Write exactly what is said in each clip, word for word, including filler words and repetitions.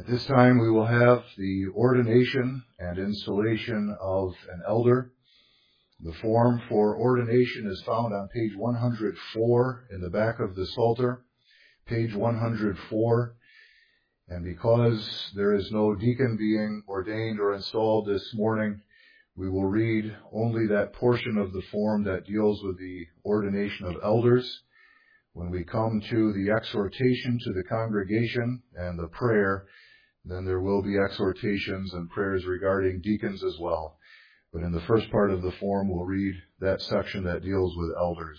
At this time, we will have the ordination and installation of an elder. The form for ordination is found on page one hundred four in the back of the Psalter, page one hundred four. And because there is no deacon being ordained or installed this morning, we will read only that portion of the form that deals with the ordination of elders. When we come to the exhortation to the congregation and the prayer, then there will be exhortations and prayers regarding deacons as well. But in the first part of the form, we'll read that section that deals with elders.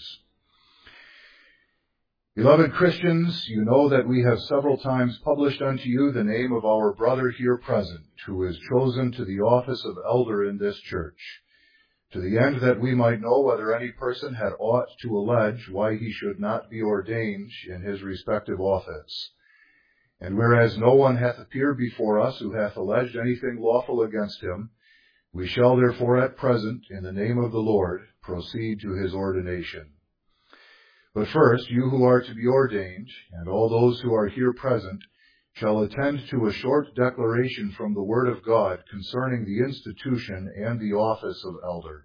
Beloved Christians, you know that we have several times published unto you the name of our brother here present, who is chosen to the office of elder in this church, to the end that we might know whether any person had aught to allege why he should not be ordained in his respective office. And whereas no one hath appeared before us who hath alleged anything lawful against him, we shall therefore at present, in the name of the Lord, proceed to his ordination. But first, you who are to be ordained, and all those who are here present, shall attend to a short declaration from the Word of God concerning the institution and the office of elder.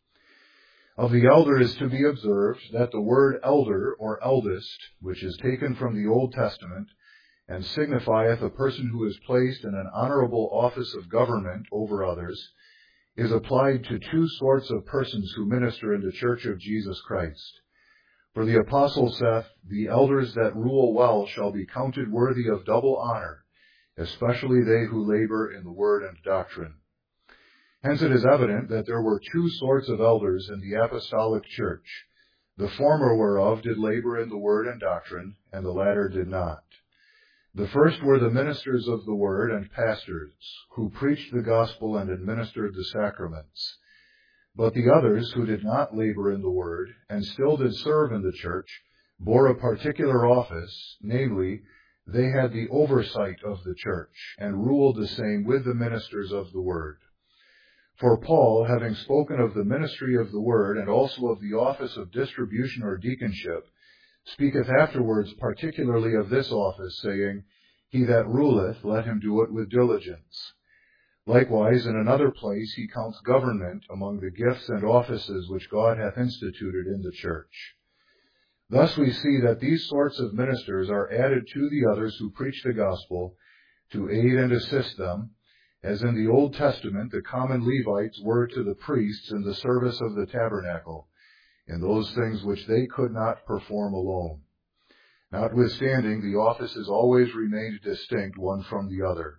Of the elder is to be observed that the word elder or eldest, which is taken from the Old Testament, and signifieth a person who is placed in an honorable office of government over others, is applied to two sorts of persons who minister in the Church of Jesus Christ. For the apostle saith, the elders that rule well shall be counted worthy of double honor, especially they who labor in the word and doctrine. Hence it is evident that there were two sorts of elders in the apostolic church, the former whereof did labor in the word and doctrine, and the latter did not. The first were the ministers of the word and pastors, who preached the gospel and administered the sacraments. But the others, who did not labor in the word, and still did serve in the church, bore a particular office, namely, they had the oversight of the church, and ruled the same with the ministers of the word. For Paul, having spoken of the ministry of the word, and also of the office of distribution or deaconship, speaketh afterwards particularly of this office, saying, He that ruleth, let him do it with diligence. Likewise, in another place, he counts government among the gifts and offices which God hath instituted in the church. Thus we see that these sorts of ministers are added to the others who preach the gospel, to aid and assist them, as in the Old Testament the common Levites were to the priests in the service of the tabernacle, in those things which they could not perform alone. Notwithstanding, the office has always remained distinct one from the other.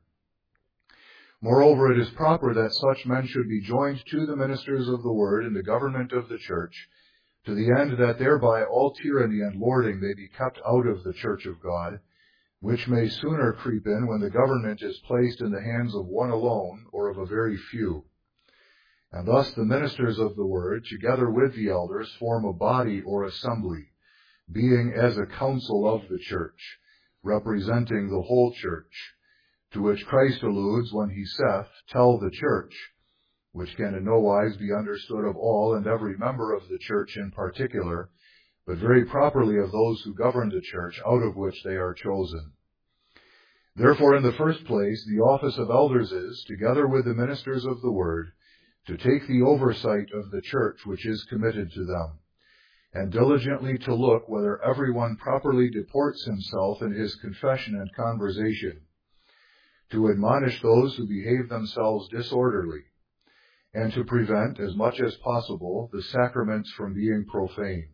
Moreover, it is proper that such men should be joined to the ministers of the word in the government of the church, to the end that thereby all tyranny and lording may be kept out of the church of God, which may sooner creep in when the government is placed in the hands of one alone or of a very few. And thus the ministers of the word, together with the elders, form a body or assembly, being as a council of the church, representing the whole church, to which Christ alludes when he saith, Tell the church, which can in no wise be understood of all and every member of the church in particular, but very properly of those who govern the church, out of which they are chosen. Therefore, in the first place, the office of elders is, together with the ministers of the word, to take the oversight of the church which is committed to them, and diligently to look whether everyone properly deports himself in his confession and conversation, to admonish those who behave themselves disorderly, and to prevent, as much as possible, the sacraments from being profaned.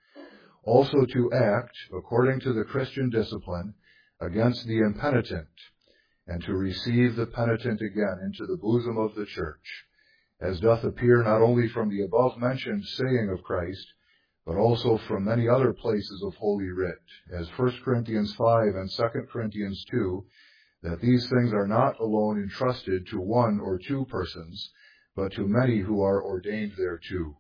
Also to act, according to the Christian discipline, against the impenitent, and to receive the penitent again into the bosom of the church, as doth appear not only from the above-mentioned saying of Christ, but also from many other places of Holy Writ, as First Corinthians five and Second Corinthians two, that these things are not alone entrusted to one or two persons, but to many who are ordained thereto.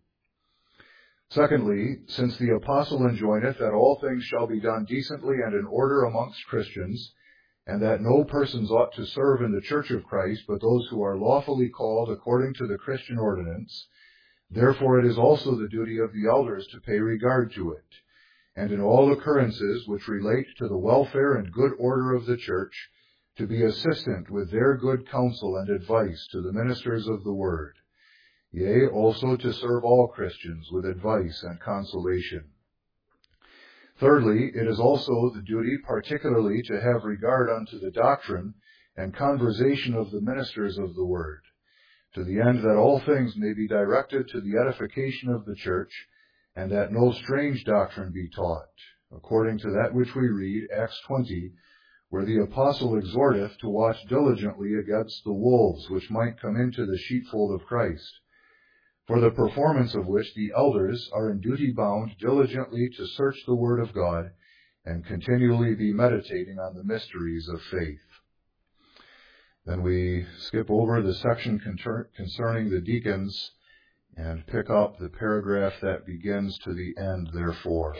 Secondly, since the apostle enjoineth that all things shall be done decently and in order amongst Christians, and that no persons ought to serve in the church of Christ, but those who are lawfully called according to the Christian ordinance, therefore it is also the duty of the elders to pay regard to it, and in all occurrences which relate to the welfare and good order of the church, to be assistant with their good counsel and advice to the ministers of the word, yea, also to serve all Christians with advice and consolation. Thirdly, it is also the duty particularly to have regard unto the doctrine and conversation of the ministers of the word, to the end that all things may be directed to the edification of the church, and that no strange doctrine be taught, according to that which we read, Acts twenty, where the apostle exhorteth to watch diligently against the wolves which might come into the sheepfold of Christ, for the performance of which the elders are in duty bound diligently to search the word of God, and continually be meditating on the mysteries of faith. Then we skip over the section concerning the deacons and pick up the paragraph that begins to the end, therefore.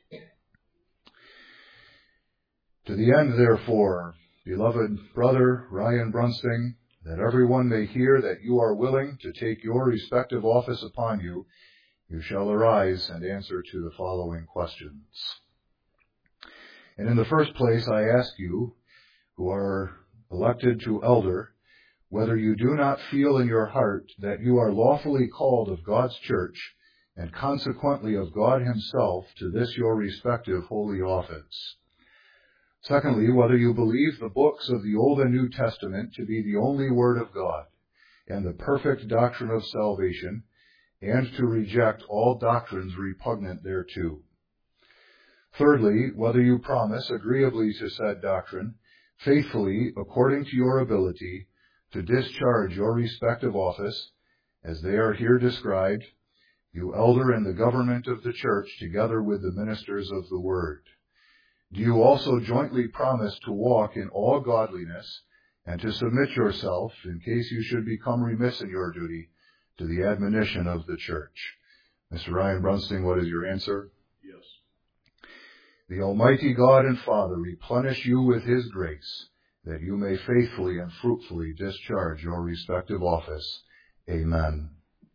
To the end, therefore, beloved brother Ryan Brunsting, that everyone may hear that you are willing to take your respective office upon you, you shall arise and answer to the following questions. And in the first place, I ask you, who are elected to elder, whether you do not feel in your heart that you are lawfully called of God's church, and consequently of God himself, to this your respective holy office. Secondly, whether you believe the books of the Old and New Testament to be the only Word of God, and the perfect doctrine of salvation, and to reject all doctrines repugnant thereto. Thirdly, whether you promise, agreeably to said doctrine, faithfully, according to your ability, to discharge your respective office, as they are here described, you elder in the government of the church, together with the ministers of the word. Do you also jointly promise to walk in all godliness, and to submit yourself, in case you should become remiss in your duty, to the admonition of the church? Mister Ryan Brunsting, what is your answer? Yes. The Almighty God and Father replenish you with his grace, that you may faithfully and fruitfully discharge your respective office. Amen.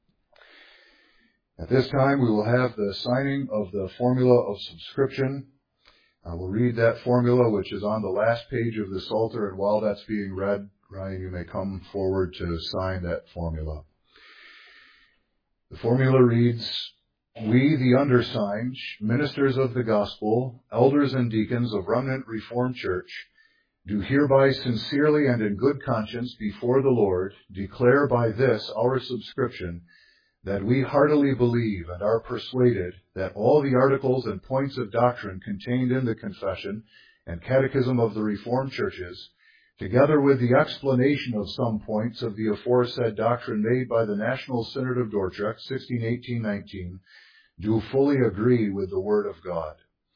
At this time, we will have the signing of the formula of subscription. I will read that formula, which is on the last page of the Psalter, and while that's being read, Ryan, you may come forward to sign that formula. The formula reads, we, the undersigned, ministers of the gospel, elders and deacons of Remnant Reformed Church, do hereby sincerely and in good conscience before the Lord declare by this our subscription, that we heartily believe and are persuaded that all the articles and points of doctrine contained in the Confession and Catechism of the Reformed Churches, together with the explanation of some points of the aforesaid doctrine made by the National Synod of Dordrecht, sixteen eighteen nineteen, do fully agree with the Word of God.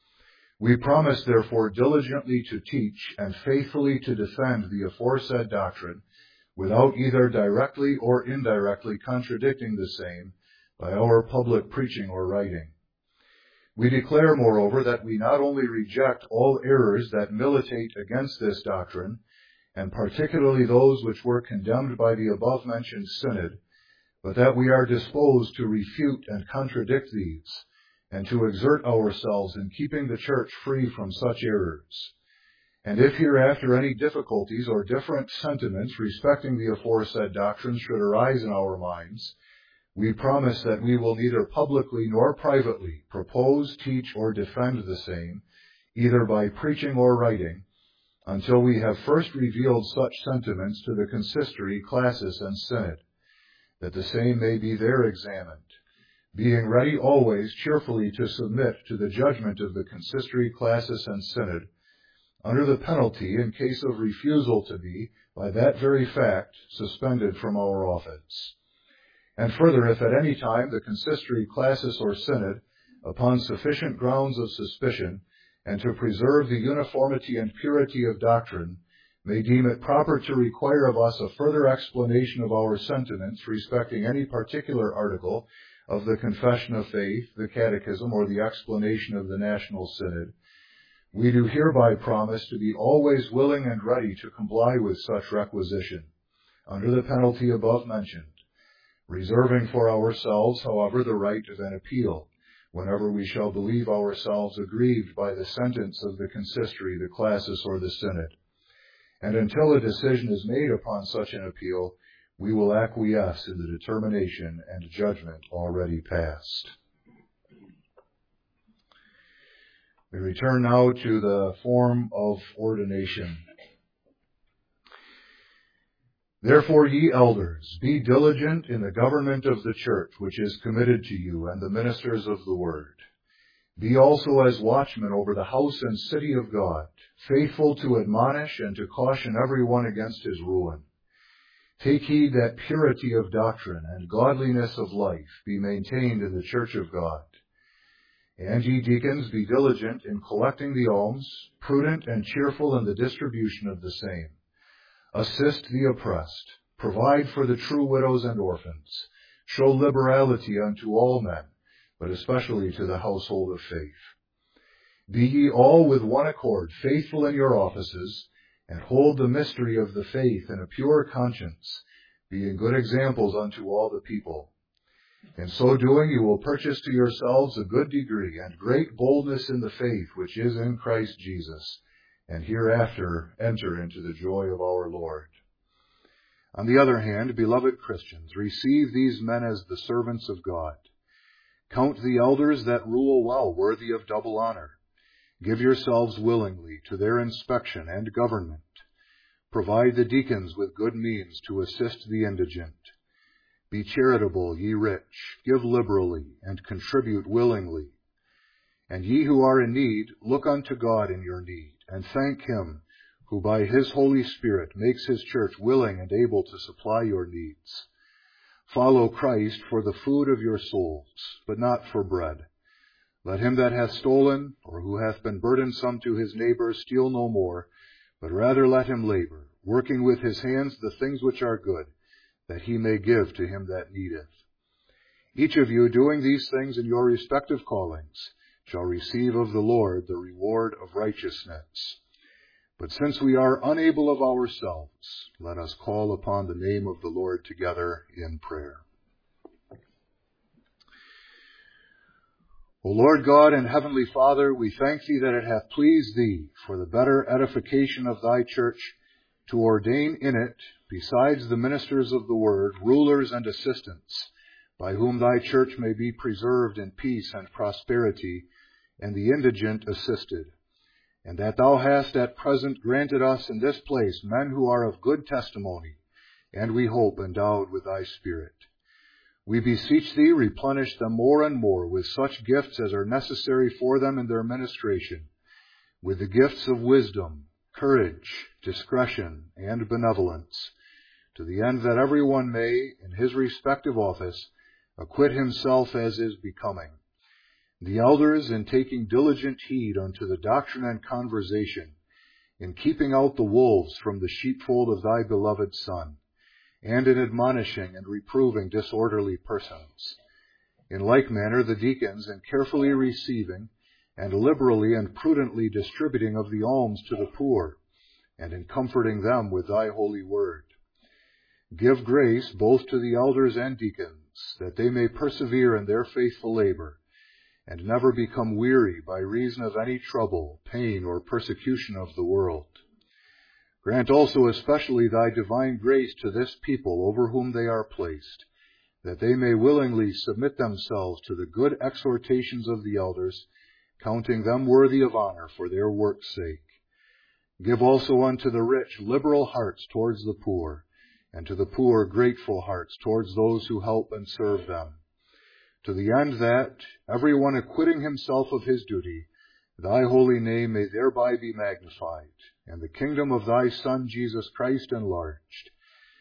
We promise, therefore, diligently to teach and faithfully to defend the aforesaid doctrine, without either directly or indirectly contradicting the same by our public preaching or writing. We declare, moreover, that we not only reject all errors that militate against this doctrine, and particularly those which were condemned by the above-mentioned synod, but that we are disposed to refute and contradict these, and to exert ourselves in keeping the church free from such errors. And if hereafter any difficulties or different sentiments respecting the aforesaid doctrines should arise in our minds, we promise that we will neither publicly nor privately propose, teach, or defend the same, either by preaching or writing, until we have first revealed such sentiments to the consistory, classis, and synod, that the same may be there examined, being ready always cheerfully to submit to the judgment of the consistory, classis, and synod, under the penalty, in case of refusal to be, by that very fact, suspended from our office. And further, if at any time the consistory, classis, or synod, upon sufficient grounds of suspicion, and to preserve the uniformity and purity of doctrine, may deem it proper to require of us a further explanation of our sentiments respecting any particular article of the Confession of Faith, the Catechism, or the explanation of the National Synod, we do hereby promise to be always willing and ready to comply with such requisition, under the penalty above mentioned, reserving for ourselves, however, the right of an appeal, whenever we shall believe ourselves aggrieved by the sentence of the consistory, the classis, or the synod, and until a decision is made upon such an appeal, we will acquiesce in the determination and judgment already passed. We return now to the form of ordination. Therefore, ye elders, be diligent in the government of the church which is committed to you, and the ministers of the word. Be also as watchmen over the house and city of God, faithful to admonish and to caution every one against his ruin. Take heed that purity of doctrine and godliness of life be maintained in the church of God. And ye deacons, be diligent in collecting the alms, prudent and cheerful in the distribution of the same. Assist the oppressed, provide for the true widows and orphans, show liberality unto all men, but especially to the household of faith. Be ye all with one accord faithful in your offices, and hold the mystery of the faith in a pure conscience, being good examples unto all the people. In so doing you will purchase to yourselves a good degree and great boldness in the faith which is in Christ Jesus, and hereafter enter into the joy of our Lord. On the other hand, beloved Christians, receive these men as the servants of God. Count the elders that rule well worthy of double honor. Give yourselves willingly to their inspection and government. Provide the deacons with good means to assist the indigent. Be charitable, ye rich, give liberally, and contribute willingly. And ye who are in need, look unto God in your need, and thank him, who by his Holy Spirit makes his church willing and able to supply your needs. Follow Christ for the food of your souls, but not for bread. Let him that hath stolen, or who hath been burdensome to his neighbor, steal no more, but rather let him labor, working with his hands the things which are good, that he may give to him that needeth. Each of you doing these things in your respective callings shall receive of the Lord the reward of righteousness. But since we are unable of ourselves, let us call upon the name of the Lord together in prayer. O Lord God and Heavenly Father, we thank thee that it hath pleased thee for the better edification of thy church to ordain in it, besides the ministers of the word, rulers and assistants, by whom thy church may be preserved in peace and prosperity, and the indigent assisted. And that thou hast at present granted us in this place men who are of good testimony, and we hope endowed with thy Spirit. We beseech thee, replenish them more and more with such gifts as are necessary for them in their ministration, with the gifts of wisdom, courage, discretion, and benevolence, to the end that every one may, in his respective office, acquit himself as is becoming. The elders, in taking diligent heed unto the doctrine and conversation, in keeping out the wolves from the sheepfold of thy beloved Son, and in admonishing and reproving disorderly persons. In like manner the deacons, in carefully receiving, and liberally and prudently distributing of the alms to the poor, and in comforting them with thy holy word. Give grace both to the elders and deacons, that they may persevere in their faithful labor, and never become weary by reason of any trouble, pain, or persecution of the world. Grant also especially thy divine grace to this people over whom they are placed, that they may willingly submit themselves to the good exhortations of the elders, counting them worthy of honor for their work's sake. Give also unto the rich liberal hearts towards the poor, and to the poor grateful hearts towards those who help and serve them, to the end that, every one acquitting himself of his duty, thy holy name may thereby be magnified, and the kingdom of thy Son Jesus Christ enlarged.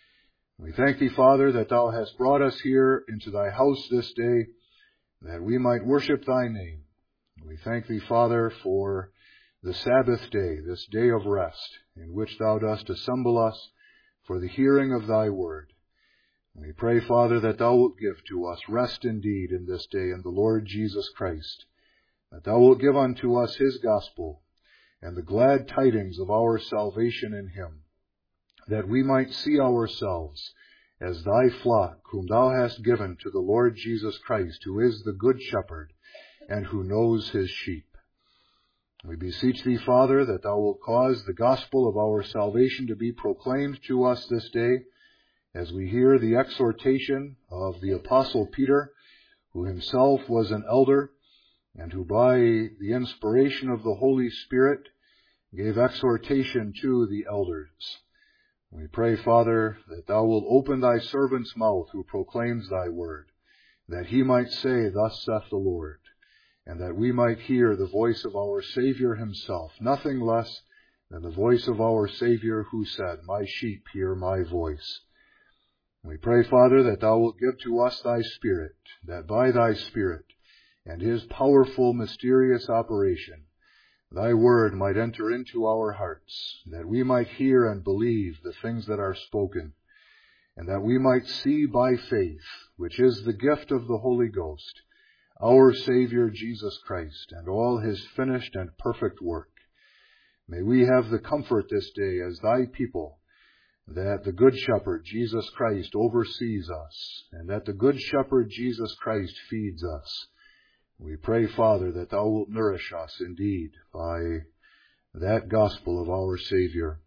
We thank thee, Father, that thou hast brought us here into thy house this day, that we might worship thy name. We thank thee, Father, for the Sabbath day, this day of rest, in which thou dost assemble us for the hearing of thy word. We pray, Father, that thou wilt give to us rest indeed in this day in the Lord Jesus Christ, that thou wilt give unto us his gospel and the glad tidings of our salvation in him, that we might see ourselves as thy flock, whom thou hast given to the Lord Jesus Christ, who is the good shepherd and who knows his sheep. We beseech thee, Father, that thou wilt cause the gospel of our salvation to be proclaimed to us this day, as we hear the exhortation of the Apostle Peter, who himself was an elder, and who by the inspiration of the Holy Spirit gave exhortation to the elders. We pray, Father, that thou wilt open thy servant's mouth who proclaims thy word, that he might say, Thus saith the Lord, and that we might hear the voice of our Savior himself, nothing less than the voice of our Savior who said, My sheep hear my voice. We pray, Father, that thou wilt give to us thy Spirit, that by thy Spirit and his powerful, mysterious operation, thy word might enter into our hearts, that we might hear and believe the things that are spoken, and that we might see by faith, which is the gift of the Holy Ghost, our Savior Jesus Christ, and all his finished and perfect work. May we have the comfort this day as thy people, that the Good Shepherd, Jesus Christ, oversees us, and that the Good Shepherd, Jesus Christ, feeds us. We pray, Father, that thou wilt nourish us indeed by that gospel of our Savior.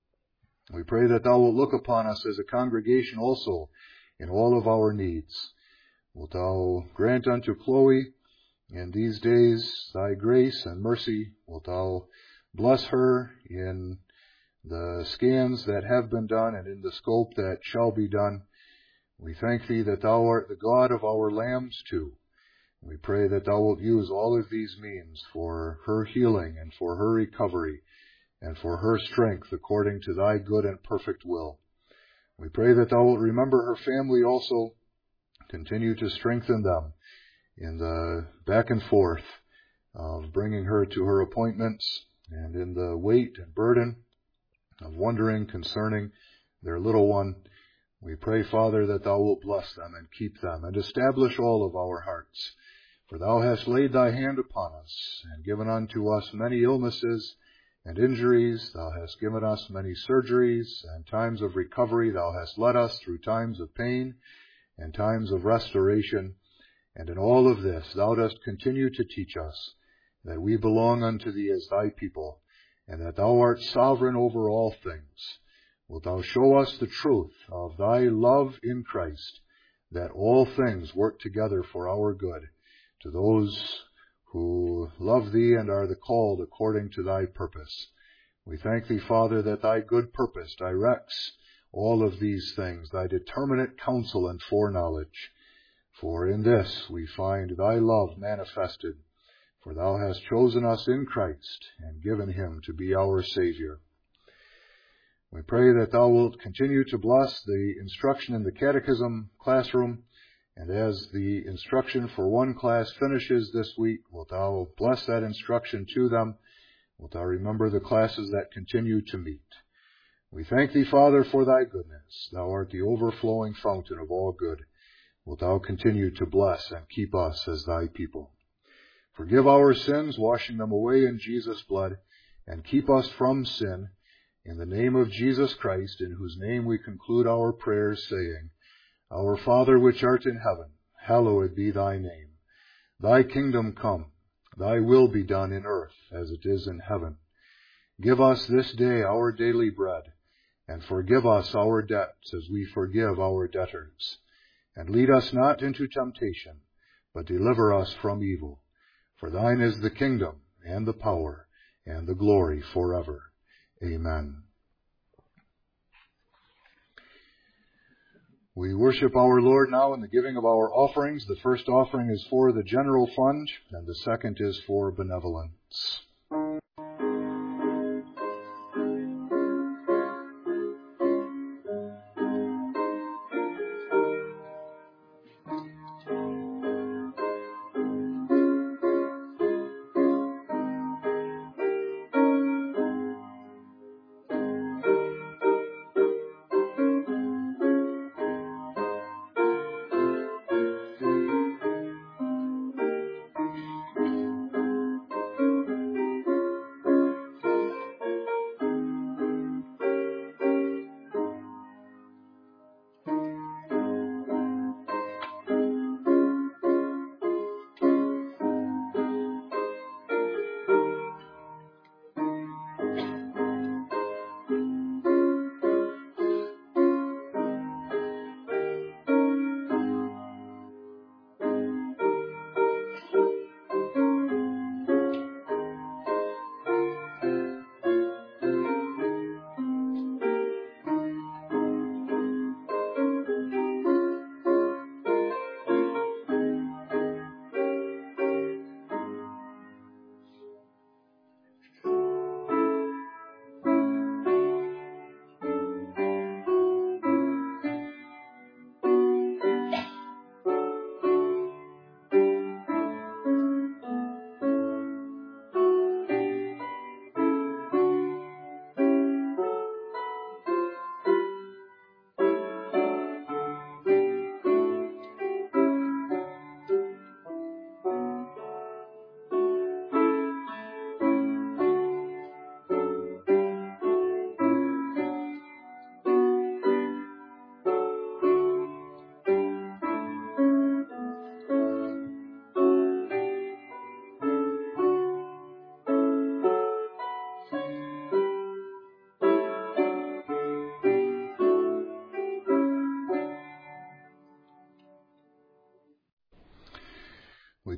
We pray that thou wilt look upon us as a congregation also in all of our needs. Wilt thou grant unto Chloe in these days thy grace and mercy? Wilt thou bless her in the scans that have been done and in the scope that shall be done? We thank thee that thou art the God of our lambs too. We pray that thou wilt use all of these means for her healing and for her recovery and for her strength according to thy good and perfect will. We pray that thou wilt remember her family also. Continue to strengthen them in the back and forth of bringing her to her appointments and in the weight and burden of wondering concerning their little one. We pray, Father, that thou wilt bless them and keep them and establish all of our hearts. For thou hast laid thy hand upon us and given unto us many illnesses and injuries. Thou hast given us many surgeries and times of recovery. Thou hast led us through times of pain and times of restoration. And in all of this, thou dost continue to teach us that we belong unto thee as thy people, and that thou art sovereign over all things. Wilt thou show us the truth of thy love in Christ, that all things work together for our good, to those who love thee and are the called according to thy purpose. We thank thee, Father, that thy good purpose directs all of these things, thy determinate counsel and foreknowledge. For in this we find thy love manifested, for thou hast chosen us in Christ and given him to be our Savior. We pray that thou wilt continue to bless the instruction in the catechism classroom, and as the instruction for one class finishes this week, wilt thou bless that instruction to them? Wilt thou remember the classes that continue to meet? We thank thee, Father, for thy goodness. Thou art the overflowing fountain of all good. Wilt thou continue to bless and keep us as thy people? Forgive our sins, washing them away in Jesus' blood, and keep us from sin. In the name of Jesus Christ, in whose name we conclude our prayers, saying, Our Father which art in heaven, hallowed be thy name. Thy kingdom come, thy will be done in earth as it is in heaven. Give us this day our daily bread, and forgive us our debts as we forgive our debtors. And lead us not into temptation, but deliver us from evil. For thine is the kingdom, and the power, and the glory forever. Amen. We worship our Lord now in the giving of our offerings. The first offering is for the general fund, and the second is for benevolence.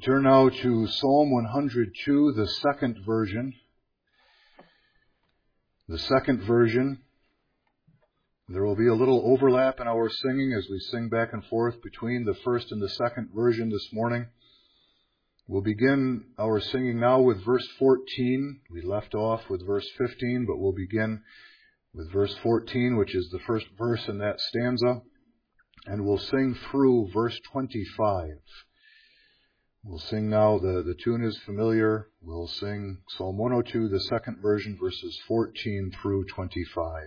turn now to Psalm one hundred two, the second version. The second version. There will be a little overlap in our singing as we sing back and forth between the first and the second version this morning. We'll begin our singing now with verse fourteen. We left off with verse fifteen, but we'll begin with verse fourteen, which is the first verse in that stanza. And we'll sing through verse twenty-five. We'll sing now, the, the tune is familiar. We'll sing Psalm one oh two, the second version, verses fourteen through twenty-five.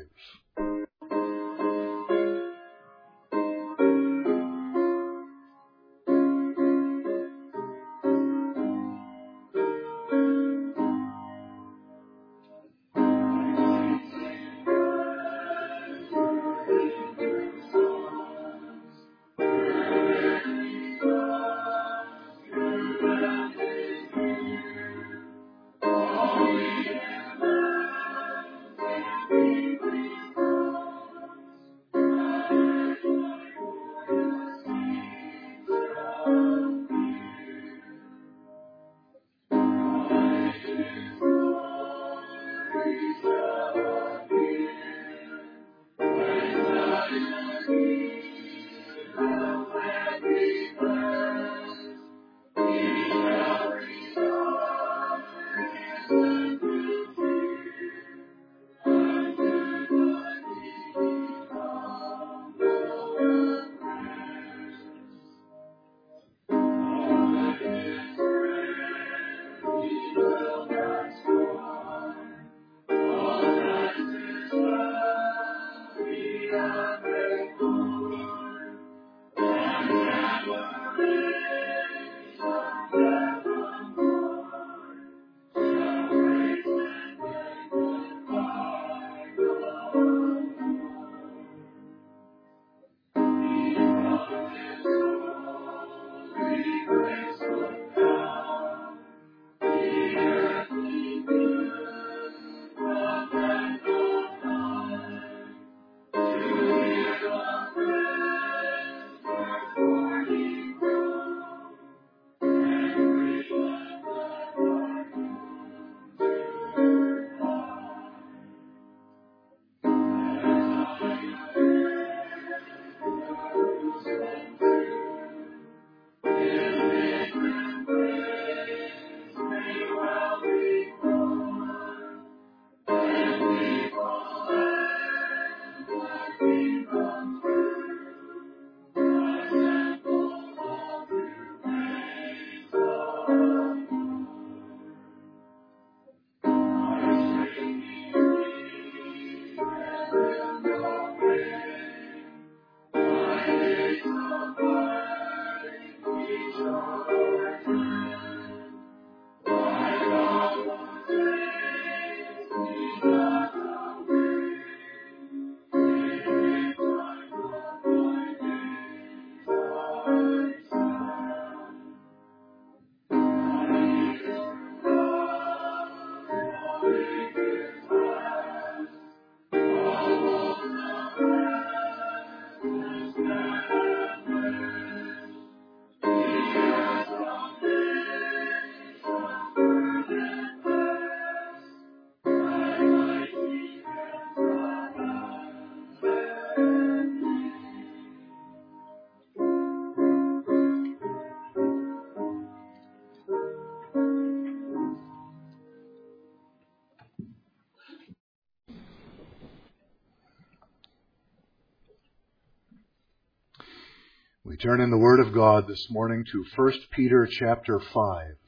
We turn in the Word of God this morning to First Peter chapter five.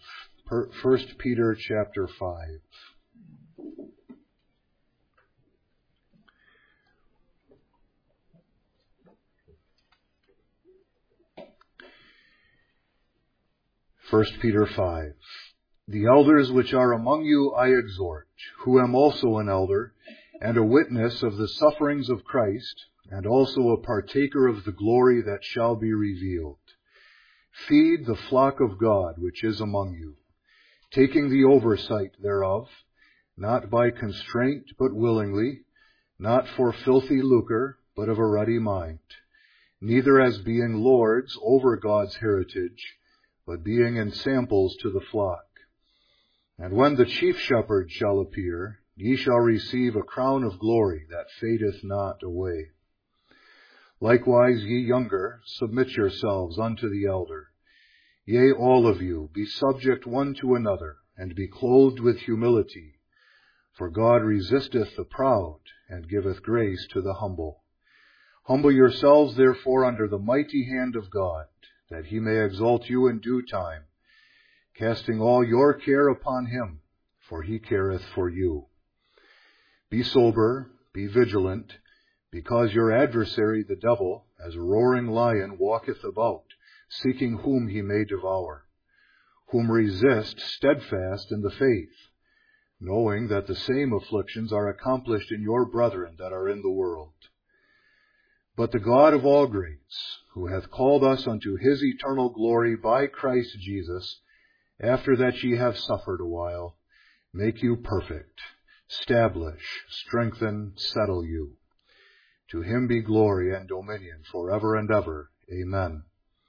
First Peter chapter five. First Peter five. The elders which are among you I exhort, who am also an elder, and a witness of the sufferings of Christ, and also a partaker of the glory that shall be revealed. Feed the flock of God which is among you, taking the oversight thereof, not by constraint but willingly, not for filthy lucre, but of a ready mind, neither as being lords over God's heritage, but being ensamples to the flock. And when the chief shepherd shall appear, ye shall receive a crown of glory that fadeth not away. Likewise, ye younger, submit yourselves unto the elder. Yea, all of you, be subject one to another, and be clothed with humility. For God resisteth the proud, and giveth grace to the humble. Humble yourselves, therefore, under the mighty hand of God, that he may exalt you in due time, casting all your care upon him, for he careth for you. Be sober, be vigilant, because your adversary the devil, as a roaring lion, walketh about, seeking whom he may devour, whom resist steadfast in the faith, knowing that the same afflictions are accomplished in your brethren that are in the world. But the God of all grace, who hath called us unto his eternal glory by Christ Jesus, after that ye have suffered a while, make you perfect, establish, strengthen, settle you. To him be glory and dominion forever and ever. Amen.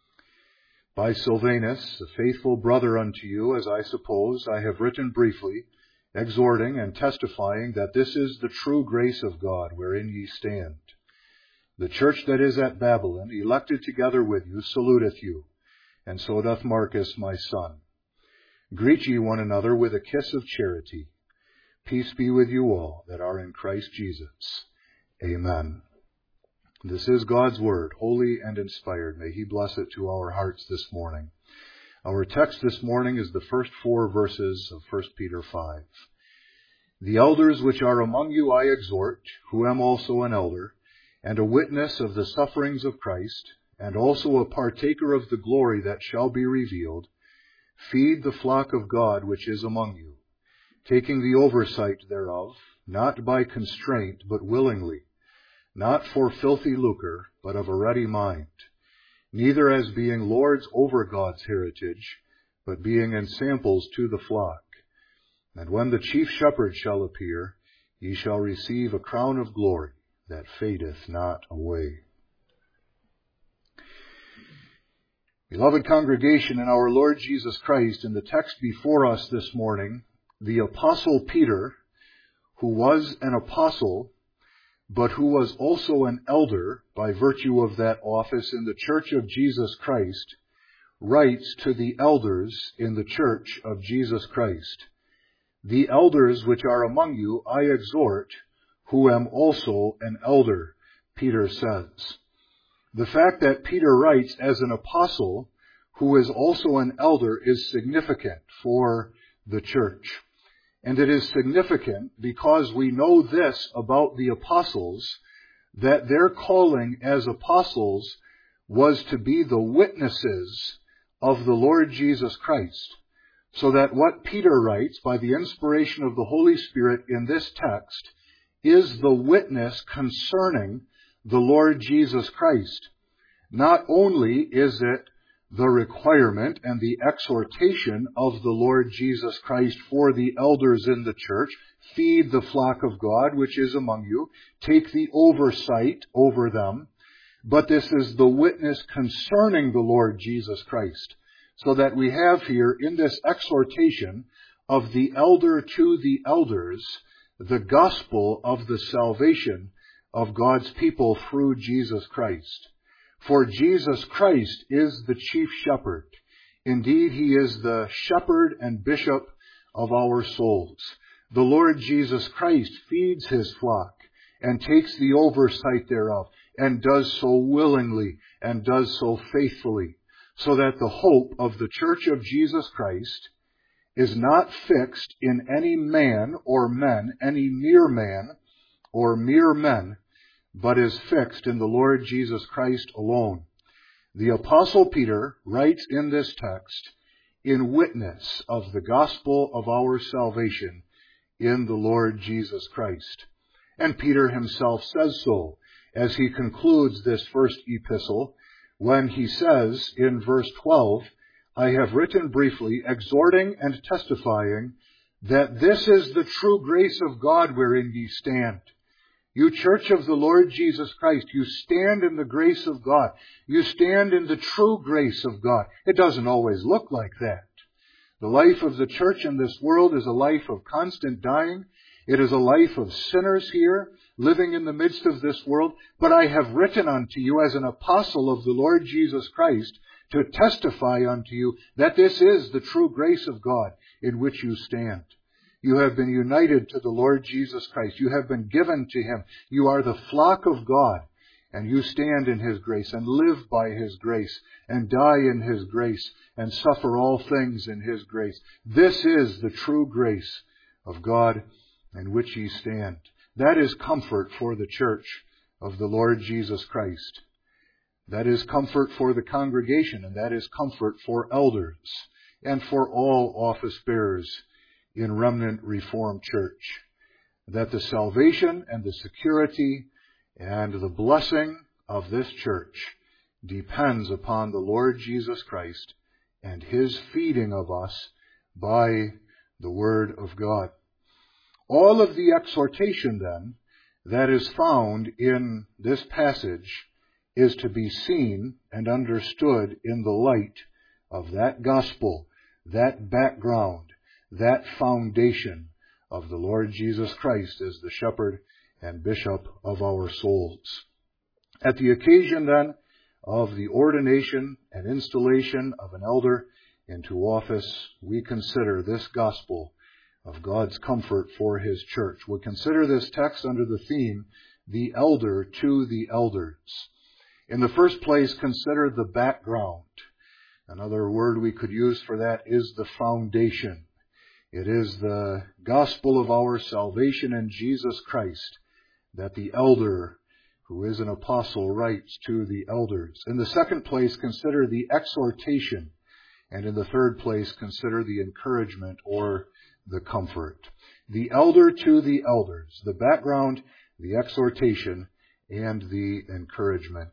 By Silvanus, a faithful brother unto you, as I suppose, I have written briefly, exhorting and testifying that this is the true grace of God wherein ye stand. The church that is at Babylon, elected together with you, saluteth you, and so doth Marcus my son. Greet ye one another with a kiss of charity. Peace be with you all that are in Christ Jesus. Amen. This is God's word, holy and inspired. May he bless it to our hearts this morning. Our text this morning is the first four verses of First Peter five. The elders which are among you I exhort, who am also an elder, and a witness of the sufferings of Christ, and also a partaker of the glory that shall be revealed, feed the flock of God which is among you, taking the oversight thereof, not by constraint, but willingly, not for filthy lucre, but of a ready mind, neither as being lords over God's heritage, but being ensamples to the flock. And when the chief shepherd shall appear, ye shall receive a crown of glory that fadeth not away. Beloved congregation in our Lord Jesus Christ, in the text before us this morning, the Apostle Peter, who was an apostle, but who was also an elder by virtue of that office in the Church of Jesus Christ, writes to the elders in the Church of Jesus Christ. The elders which are among you I exhort, who am also an elder, Peter says. The fact that Peter writes as an apostle, who is also an elder, is significant for the church. And it is significant because we know this about the apostles, that their calling as apostles was to be the witnesses of the Lord Jesus Christ. So that what Peter writes by the inspiration of the Holy Spirit in this text is the witness concerning the Lord Jesus Christ. Not only is it the requirement and the exhortation of the Lord Jesus Christ for the elders in the church, feed the flock of God which is among you, take the oversight over them, but this is the witness concerning the Lord Jesus Christ. So that we have here in this exhortation of the elder to the elders, the gospel of the salvation of God's people through Jesus Christ. For Jesus Christ is the chief shepherd. Indeed, he is the shepherd and bishop of our souls. The Lord Jesus Christ feeds his flock and takes the oversight thereof, and does so willingly and does so faithfully, so that the hope of the Church of Jesus Christ is not fixed in any man or men, any mere man or mere men, but is fixed in the Lord Jesus Christ alone. The Apostle Peter writes in this text in witness of the gospel of our salvation in the Lord Jesus Christ. And Peter himself says so as he concludes this first epistle, when he says in verse twelve, I have written briefly, exhorting and testifying that this is the true grace of God wherein ye stand. You church of the Lord Jesus Christ, you stand in the grace of God. You stand in the true grace of God. It doesn't always look like that. The life of the church in this world is a life of constant dying. It is a life of sinners here, living in the midst of this world. But I have written unto you as an apostle of the Lord Jesus Christ to testify unto you that this is the true grace of God in which you stand. You have been united to the Lord Jesus Christ. You have been given to Him. You are the flock of God, and you stand in His grace and live by His grace and die in His grace and suffer all things in His grace. This is the true grace of God in which ye stand. That is comfort for the church of the Lord Jesus Christ. That is comfort for the congregation, and that is comfort for elders and for all office bearers in Remnant Reformed Church, that the salvation and the security and the blessing of this church depends upon the Lord Jesus Christ and His feeding of us by the Word of God. All of the exhortation, then, that is found in this passage is to be seen and understood in the light of that gospel, that background, that foundation of the Lord Jesus Christ as the shepherd and bishop of our souls. At the occasion, then, of the ordination and installation of an elder into office, we consider this gospel of God's comfort for His church. We consider this text under the theme, the elder to the elders. In the first place, consider the background. Another word we could use for that is the foundation. It is the gospel of our salvation in Jesus Christ that the elder, who is an apostle, writes to the elders. In the second place, consider the exhortation. And in the third place, consider the encouragement or the comfort. The elder to the elders. The background, the exhortation, and the encouragement.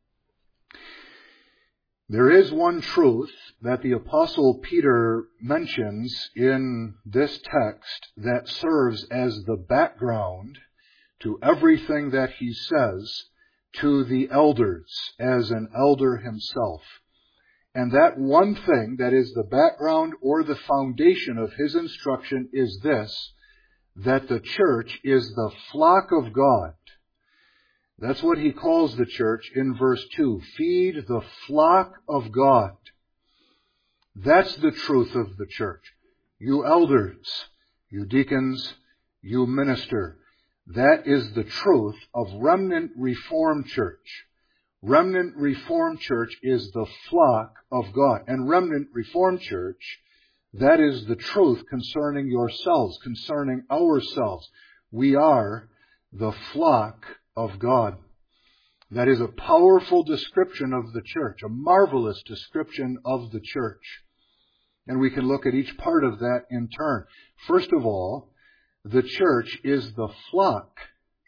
There is one truth that the Apostle Peter mentions in this text that serves as the background to everything that he says to the elders as an elder himself. And that one thing that is the background or the foundation of his instruction is this, that the church is the flock of God. That's what he calls the church in verse two. Feed the flock of God. That's the truth of the church. You elders, you deacons, you minister. That is the truth of Remnant Reformed Church. Remnant Reformed Church is the flock of God. And Remnant Reformed Church, that is the truth concerning yourselves, concerning ourselves. We are the flock of God. That is a powerful description of the church, a marvelous description of the church. And we can look at each part of that in turn. First of all, the church is the flock.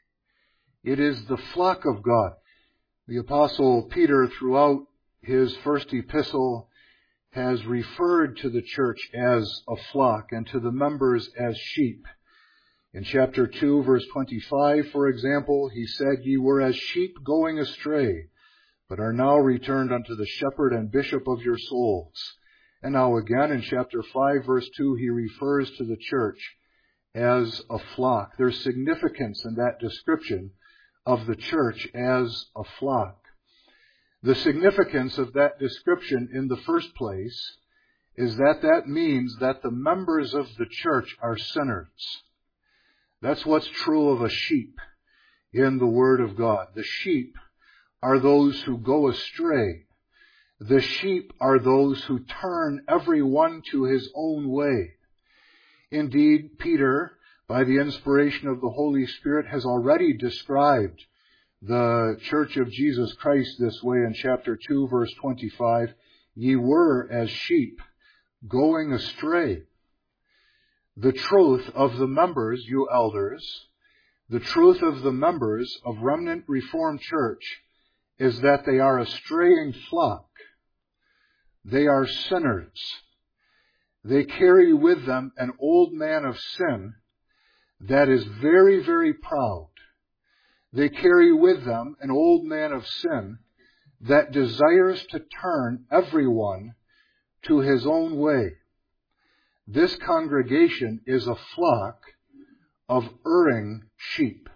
It is the flock of God. The Apostle Peter, throughout his first epistle, has referred to the church as a flock and to the members as sheep. In chapter two, verse twenty-five, for example, he said, "Ye were as sheep going astray, but are now returned unto the shepherd and bishop of your souls." And now again, in chapter five, verse two, he refers to the church as a flock. There's significance in that description of the church as a flock. The significance of that description in the first place is that that means that the members of the church are sinners. That's what's true of a sheep in the Word of God. The sheep are those who go astray. The sheep are those who turn every one to his own way. Indeed, Peter, by the inspiration of the Holy Spirit, has already described the church of Jesus Christ this way in chapter two, verse twenty-five. Ye were as sheep going astray. The truth of the members, you elders, the truth of the members of Remnant Reformed Church is that they are a straying flock. They are sinners. They carry with them an old man of sin that is very, very proud, They carry with them an old man of sin that desires to turn everyone to his own way. This congregation is a flock of erring sheep.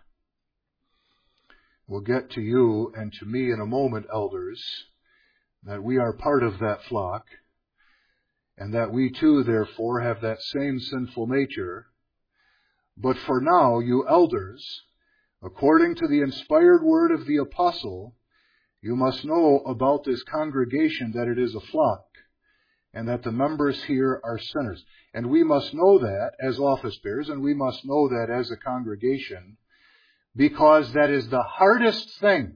We'll get to you and to me in a moment, elders, that we are part of that flock, and that we too, therefore, have that same sinful nature. But for now, you elders, according to the inspired word of the apostle, you must know about this congregation that it is a flock, and that the members here are sinners. And we must know that as office bearers, and we must know that as a congregation, because that is the hardest thing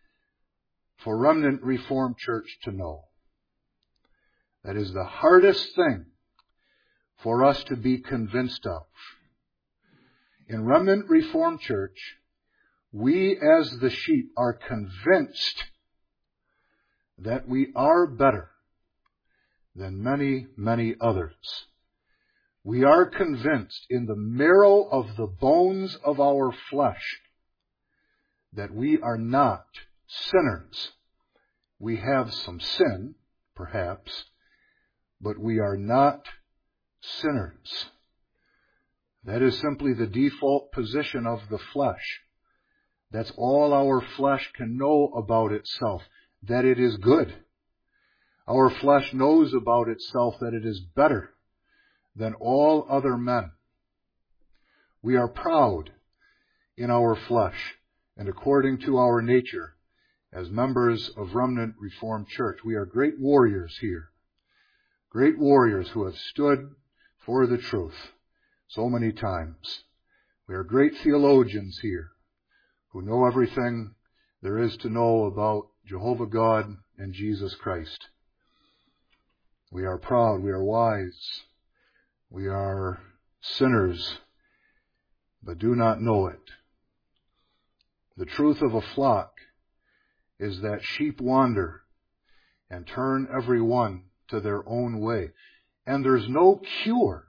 for Remnant Reformed Church to know. That is the hardest thing for us to be convinced of. In Remnant Reformed Church, we as the sheep are convinced that we are better than many, many others. We are convinced in the marrow of the bones of our flesh that we are not sinners. We have some sin, perhaps, but we are not sinners. That is simply the default position of the flesh. That's all our flesh can know about itself, that it is good. Our flesh knows about itself that it is better than all other men. We are proud in our flesh, and according to our nature, as members of Remnant Reformed Church, we are great warriors here. Great warriors who have stood for the truth so many times. We are great theologians here who know everything there is to know about Jehovah God and Jesus Christ. We are proud, we are wise, we are sinners, but do not know it. The truth of a flock is that sheep wander and turn every one to their own way. And there's no cure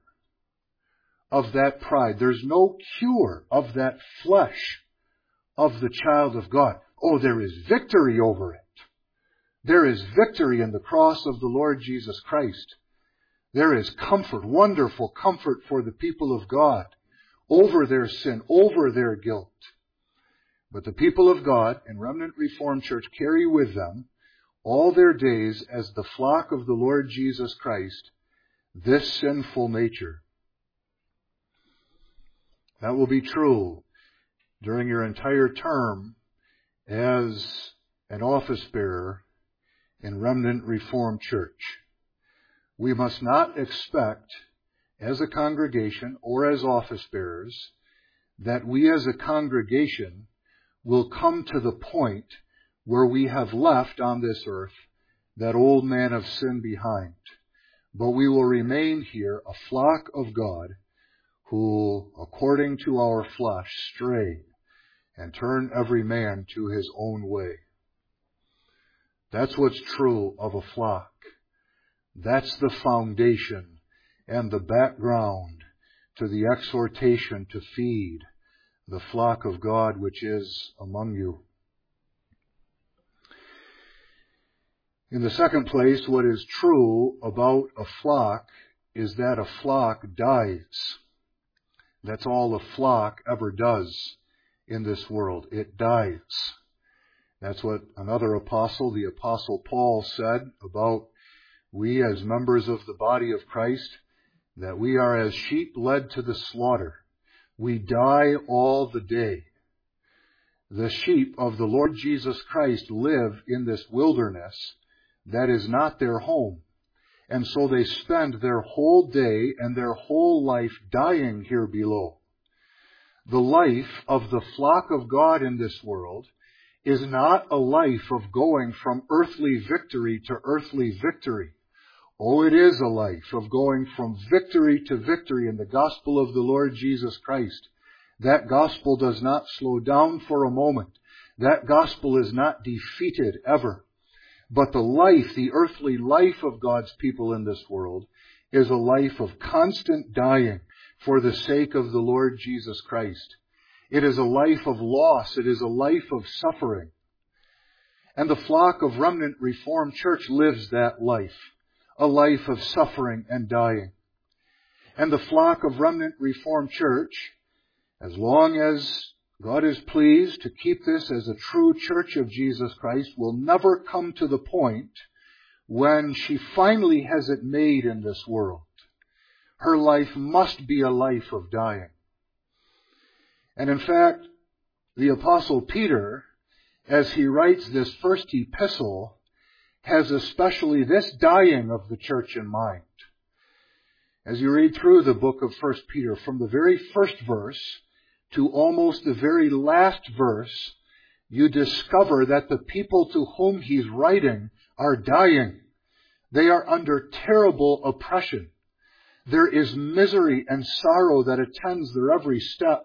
of that pride. There's no cure of that flesh of the child of God. Oh, there is victory over it. There is victory in the cross of the Lord Jesus Christ. There is comfort, wonderful comfort for the people of God over their sin, over their guilt. But the people of God in Remnant Reformed Church carry with them all their days as the flock of the Lord Jesus Christ this sinful nature. That will be true during your entire term as an office bearer in Remnant Reformed Church. We must not expect, as a congregation or as office bearers, that we as a congregation will come to the point where we have left on this earth that old man of sin behind. But we will remain here a flock of God who, according to our flesh, stray and turn every man to his own way. That's what's true of a flock. That's the foundation and the background to the exhortation to feed the flock of God which is among you. In the second place, what is true about a flock is that a flock dies. That's all a flock ever does in this world. It dies. That's what another apostle, the Apostle Paul, said about we as members of the body of Christ, that we are as sheep led to the slaughter. We die all the day. The sheep of the Lord Jesus Christ live in this wilderness that is not their home. And so they spend their whole day and their whole life dying here below. The life of the flock of God in this world is not a life of going from earthly victory to earthly victory. Oh, it is a life of going from victory to victory in the gospel of the Lord Jesus Christ. That gospel does not slow down for a moment. That gospel is not defeated ever. But the life, the earthly life of God's people in this world is a life of constant dying for the sake of the Lord Jesus Christ. It is a life of loss. It is a life of suffering. And the flock of Remnant Reformed Church lives that life, a life of suffering and dying. And the flock of Remnant Reformed Church, as long as God is pleased to keep this as a true church of Jesus Christ, will never come to the point when she finally has it made in this world. Her life must be a life of dying. And in fact, the Apostle Peter, as he writes this first epistle, has especially this dying of the church in mind. As you read through the book of First Peter, from the very first verse to almost the very last verse, you discover that the people to whom he's writing are dying. They are under terrible oppression. There is misery and sorrow that attends their every step.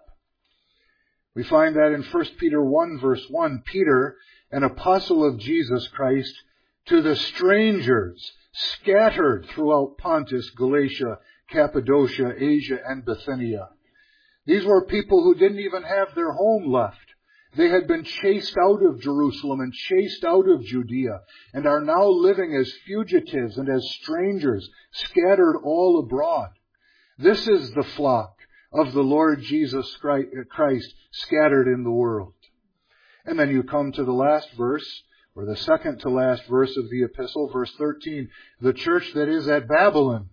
We find that in First Peter one, verse one, Peter, an apostle of Jesus Christ, to the strangers scattered throughout Pontus, Galatia, Cappadocia, Asia, and Bithynia. These were people who didn't even have their home left. They had been chased out of Jerusalem and chased out of Judea and are now living as fugitives and as strangers, scattered all abroad. This is the flock of the Lord Jesus Christ scattered in the world. And then you come to the last verse, or the second to last verse of the epistle, verse thirteen, the church that is at Babylon,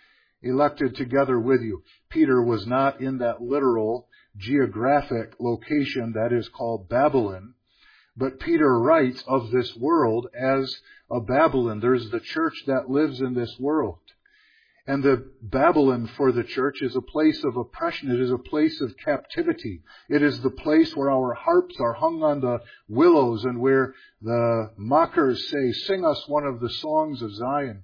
elected together with you. Peter was not in that literal geographic location that is called Babylon, but Peter writes of this world as a Babylon. There's the church that lives in this world. And the Babylon for the church is a place of oppression. It is a place of captivity. It is the place where our harps are hung on the willows and where the mockers say, "Sing us one of the songs of Zion."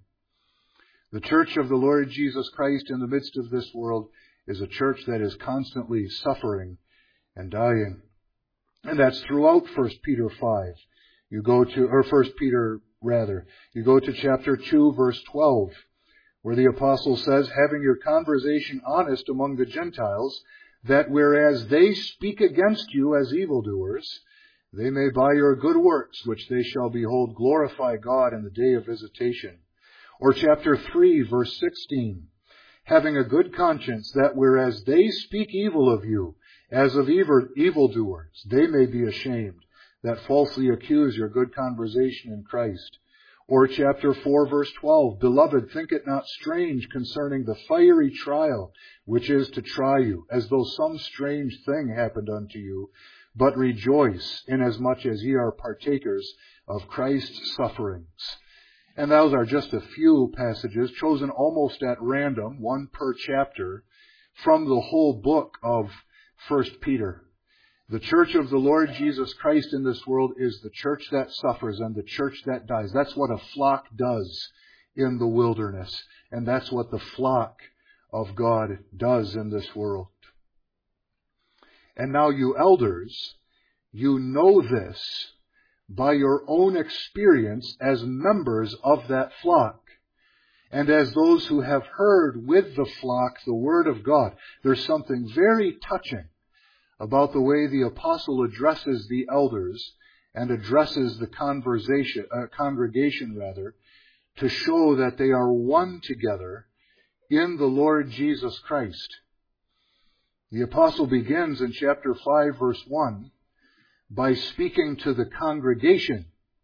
The church of the Lord Jesus Christ in the midst of this world is a church that is constantly suffering and dying. And that's throughout First Peter five. You go to, or First Peter rather, you go to chapter two, verse twelve, where the apostle says, having your conversation honest among the Gentiles, that whereas they speak against you as evildoers, they may by your good works, which they shall behold, glorify God in the day of visitation. Or chapter three, verse sixteen, having a good conscience, that whereas they speak evil of you, as of evil evildoers, they may be ashamed, that falsely accuse your good conversation in Christ. Or chapter four, verse twelve, beloved, think it not strange concerning the fiery trial, which is to try you, as though some strange thing happened unto you, but rejoice, inasmuch as ye are partakers of Christ's sufferings. And those are just a few passages chosen almost at random, one per chapter, from the whole book of First Peter. The church of the Lord Jesus Christ in this world is the church that suffers and the church that dies. That's what a flock does in the wilderness. And that's what the flock of God does in this world. And now you elders, you know this by your own experience as members of that flock, and as those who have heard with the flock the word of God. There's something very touching about the way the apostle addresses the elders and addresses the conversation, uh, congregation rather, to show that they are one together in the Lord Jesus Christ. The apostle begins in chapter five, verse one, by speaking to the congregation,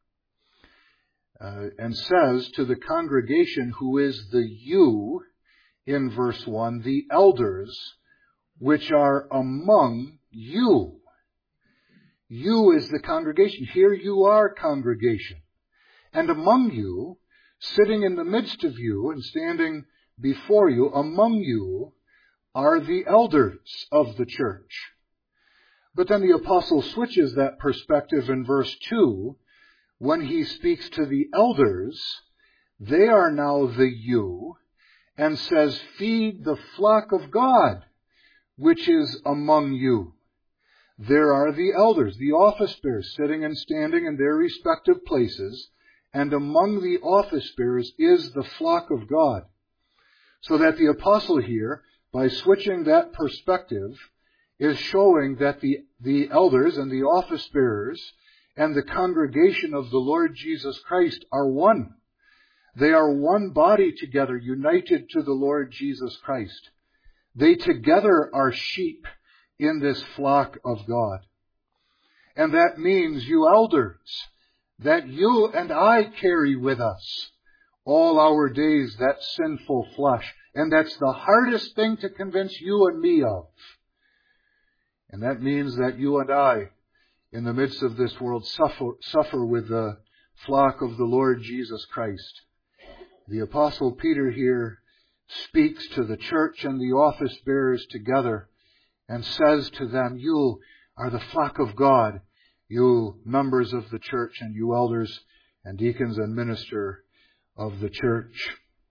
uh, and says to the congregation, who is the you, in verse one, the elders, which are among you. You is the congregation. Here you are, congregation. And among you, sitting in the midst of you and standing before you, among you, are the elders of the church. But then the apostle switches that perspective in verse two. When he speaks to the elders, they are now the you, and says, feed the flock of God, which is among you. There are the elders, the office bearers, sitting and standing in their respective places, and among the office bearers is the flock of God. So that the apostle here, by switching that perspective, is showing that the, the elders and the office bearers and the congregation of the Lord Jesus Christ are one. They are one body together, united to the Lord Jesus Christ. They together are sheep in this flock of God. And that means, you elders, that you and I carry with us all our days that sinful flesh. And that's the hardest thing to convince you and me of. And that means that you and I, in the midst of this world, suffer, suffer with the flock of the Lord Jesus Christ. The Apostle Peter here speaks to the church and the office bearers together and says to them, you are the flock of God, you members of the church and you elders and deacons and minister of the church.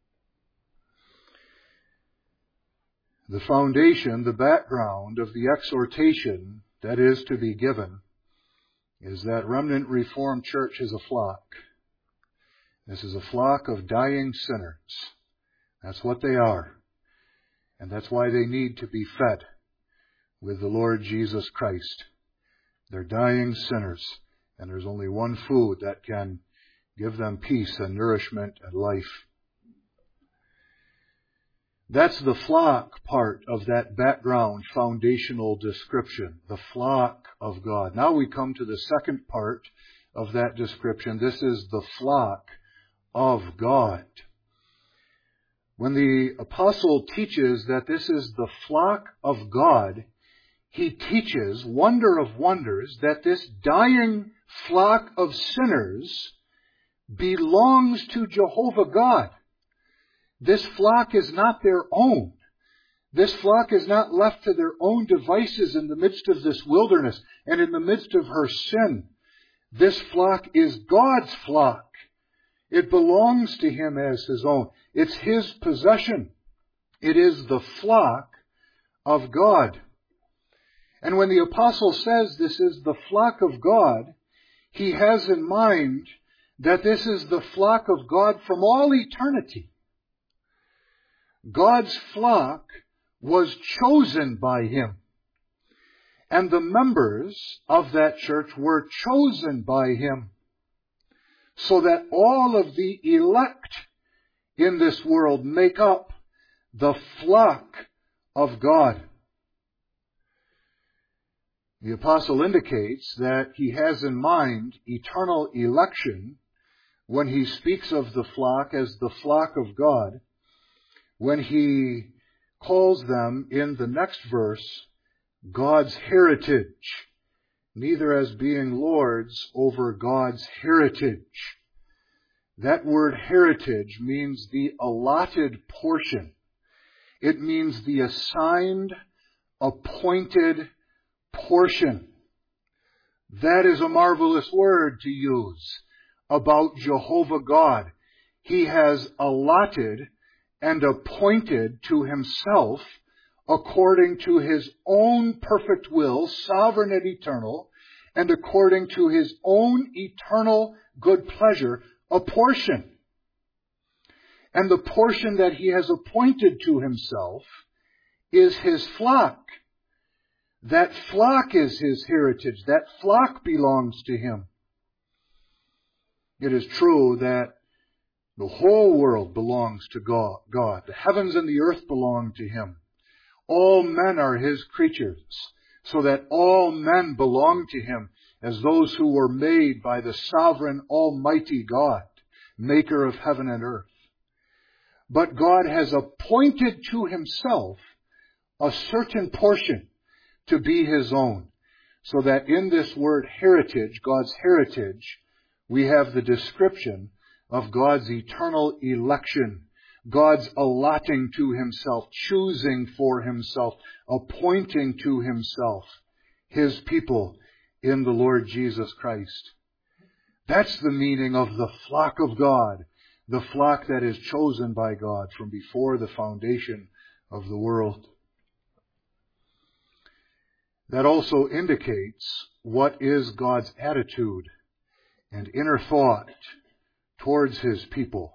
The foundation, the background of the exhortation that is to be given is that Remnant Reformed Church is a flock. This is a flock of dying sinners. That's what they are. And that's why they need to be fed with the Lord Jesus Christ. They're dying sinners, and there's only one food that can give them peace and nourishment and life. That's the flock part of that background foundational description, the flock of God. Now we come to the second part of that description. This is the flock of God. When the apostle teaches that this is the flock of God, he teaches, wonder of wonders, that this dying flock of sinners belongs to Jehovah God. This flock is not their own. This flock is not left to their own devices in the midst of this wilderness and in the midst of her sin. This flock is God's flock. It belongs to Him as His own. It's His possession. It is the flock of God. And when the apostle says this is the flock of God, he has in mind that this is the flock of God from all eternity. God's flock was chosen by Him. And the members of that church were chosen by Him. So that all of the elect in this world make up the flock of God. The apostle indicates that he has in mind eternal election when he speaks of the flock as the flock of God, when he calls them in the next verse God's heritage, neither as being lords over God's heritage. That word heritage means the allotted portion. It means the assigned, appointed portion. That is a marvelous word to use about Jehovah God. He has allotted and appointed to Himself, according to His own perfect will, sovereign and eternal, and according to His own eternal good pleasure, a portion. And the portion that He has appointed to Himself is His flock. That flock is His heritage. That flock belongs to Him. It is true that the whole world belongs to God. The heavens and the earth belong to Him. All men are His creatures, so that all men belong to Him as those who were made by the sovereign Almighty God, maker of heaven and earth. But God has appointed to Himself a certain portion to be His own, so that in this word heritage, God's heritage, we have the description of God's eternal election, God's allotting to Himself, choosing for Himself, appointing to Himself His people in the Lord Jesus Christ. That's the meaning of the flock of God, the flock that is chosen by God from before the foundation of the world. That also indicates what is God's attitude and inner thought towards His people.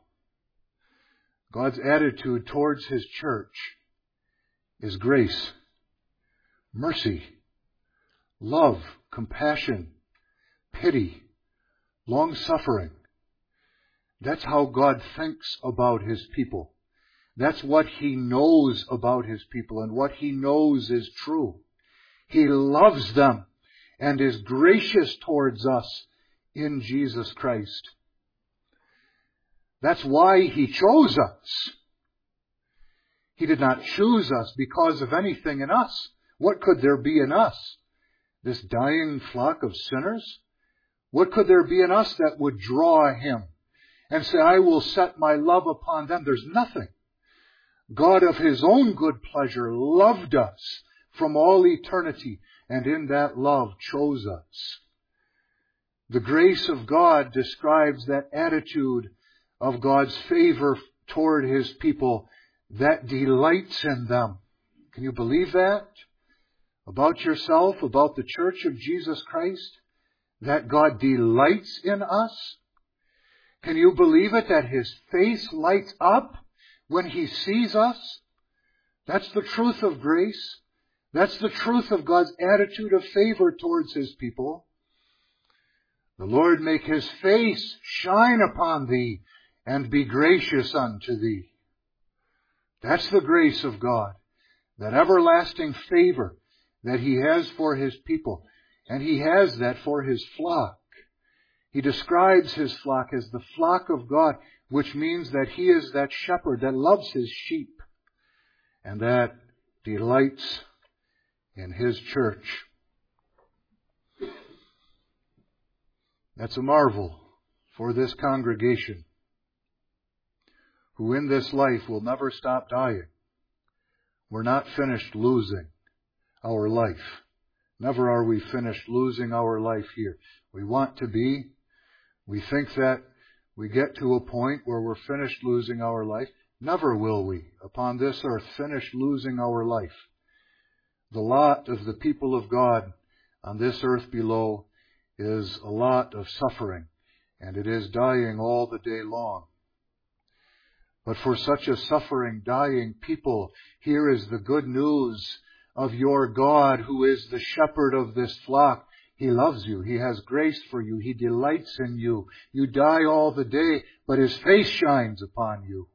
God's attitude towards His church is grace. mercy, love, compassion, pity, long-suffering. That's how God thinks about His people. That's what He knows about His people, and what He knows is true. He loves them and is gracious towards us in Jesus Christ. That's why He chose us. He did not choose us because of anything in us. What could there be in us? This dying flock of sinners? What could there be in us that would draw Him and say, I will set my love upon them? There's nothing. God of His own good pleasure loved us from all eternity, and in that love chose us. The grace of God describes that attitude of God's favor toward His people that delights in them. Can you believe that? About yourself, about the Church of Jesus Christ? That God delights in us? Can you believe it, that His face lights up when He sees us? That's the truth of grace. That's the truth of God's attitude of favor towards His people. The Lord make His face shine upon thee and be gracious unto thee. That's the grace of God, that everlasting favor that He has for His people. And He has that for His flock. He describes His flock as the flock of God, which means that He is that shepherd that loves His sheep and that delights in His church. That's a marvel for this congregation, who in this life will never stop dying. We're not finished losing our life. Never are we finished losing our life here. We want to be. We think that we get to a point where we're finished losing our life. Never will we, upon this earth, finish losing our life. The lot of the people of God on this earth below is a lot of suffering, and it is dying all the day long. But for such a suffering, dying people, here is the good news of your God, who is the shepherd of this flock. He loves you. He has grace for you. He delights in you. You die all the day, but His face shines upon you.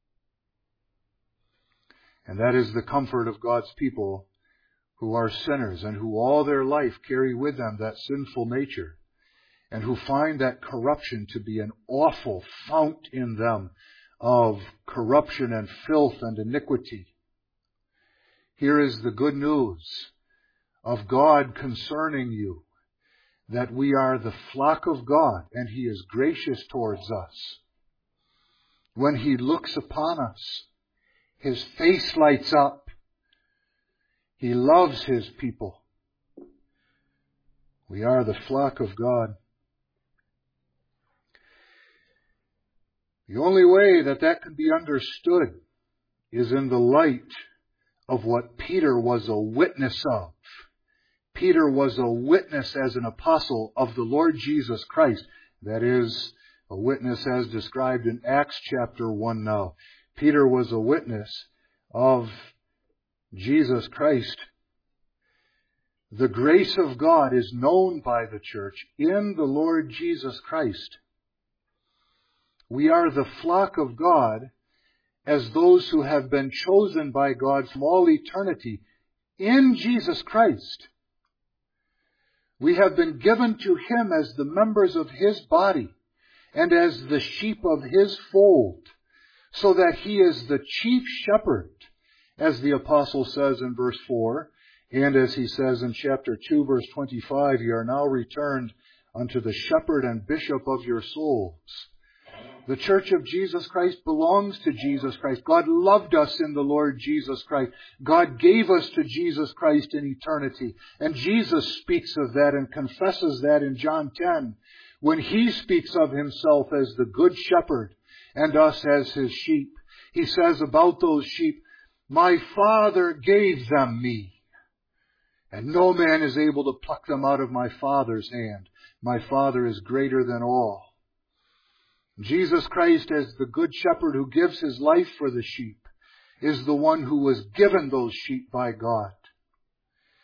And that is the comfort of God's people who are sinners and who all their life carry with them that sinful nature, and who find that corruption to be an awful fount in them of corruption and filth and iniquity. Here is the good news of God concerning you, that we are the flock of God, and He is gracious towards us. When He looks upon us, His face lights up. He loves His people. We are the flock of God. The only way that that can be understood is in the light of what Peter was a witness of. Peter was a witness as an apostle of the Lord Jesus Christ. That is, a witness as described in Acts chapter one now. Peter was a witness of Jesus Christ. The grace of God is known by the church in the Lord Jesus Christ. We are the flock of God as those who have been chosen by God from all eternity in Jesus Christ. We have been given to Him as the members of His body and as the sheep of His fold, so that He is the chief shepherd, as the apostle says in verse four, and as he says in chapter two, verse twenty-five, "Ye are now returned unto the shepherd and bishop of your souls." The church of Jesus Christ belongs to Jesus Christ. God loved us in the Lord Jesus Christ. God gave us to Jesus Christ in eternity. And Jesus speaks of that and confesses that in John ten, when He speaks of Himself as the good shepherd and us as His sheep. He says about those sheep, "My Father gave them me, and no man is able to pluck them out of my Father's hand. My Father is greater than all." Jesus Christ, as the good shepherd who gives His life for the sheep, is the one who was given those sheep by God.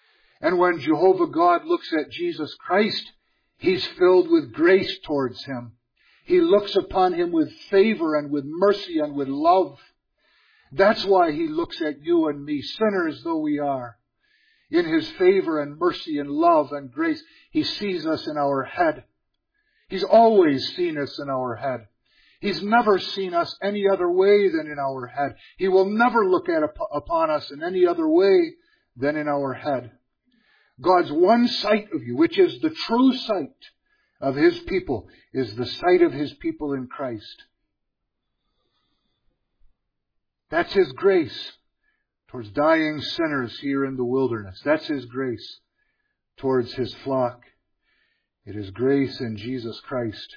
And when Jehovah God looks at Jesus Christ, He's filled with grace towards him. He looks upon him with favor and with mercy and with love. That's why He looks at you and me, sinners though we are. In His favor and mercy and love and grace, He sees us in our head. He's always seen us in our head. He's never seen us any other way than in our head. He will never look at upon us in any other way than in our head. God's one sight of you, which is the true sight of His people, is the sight of His people in Christ. That's His grace towards dying sinners here in the wilderness. That's His grace towards His flock. It is grace in Jesus Christ.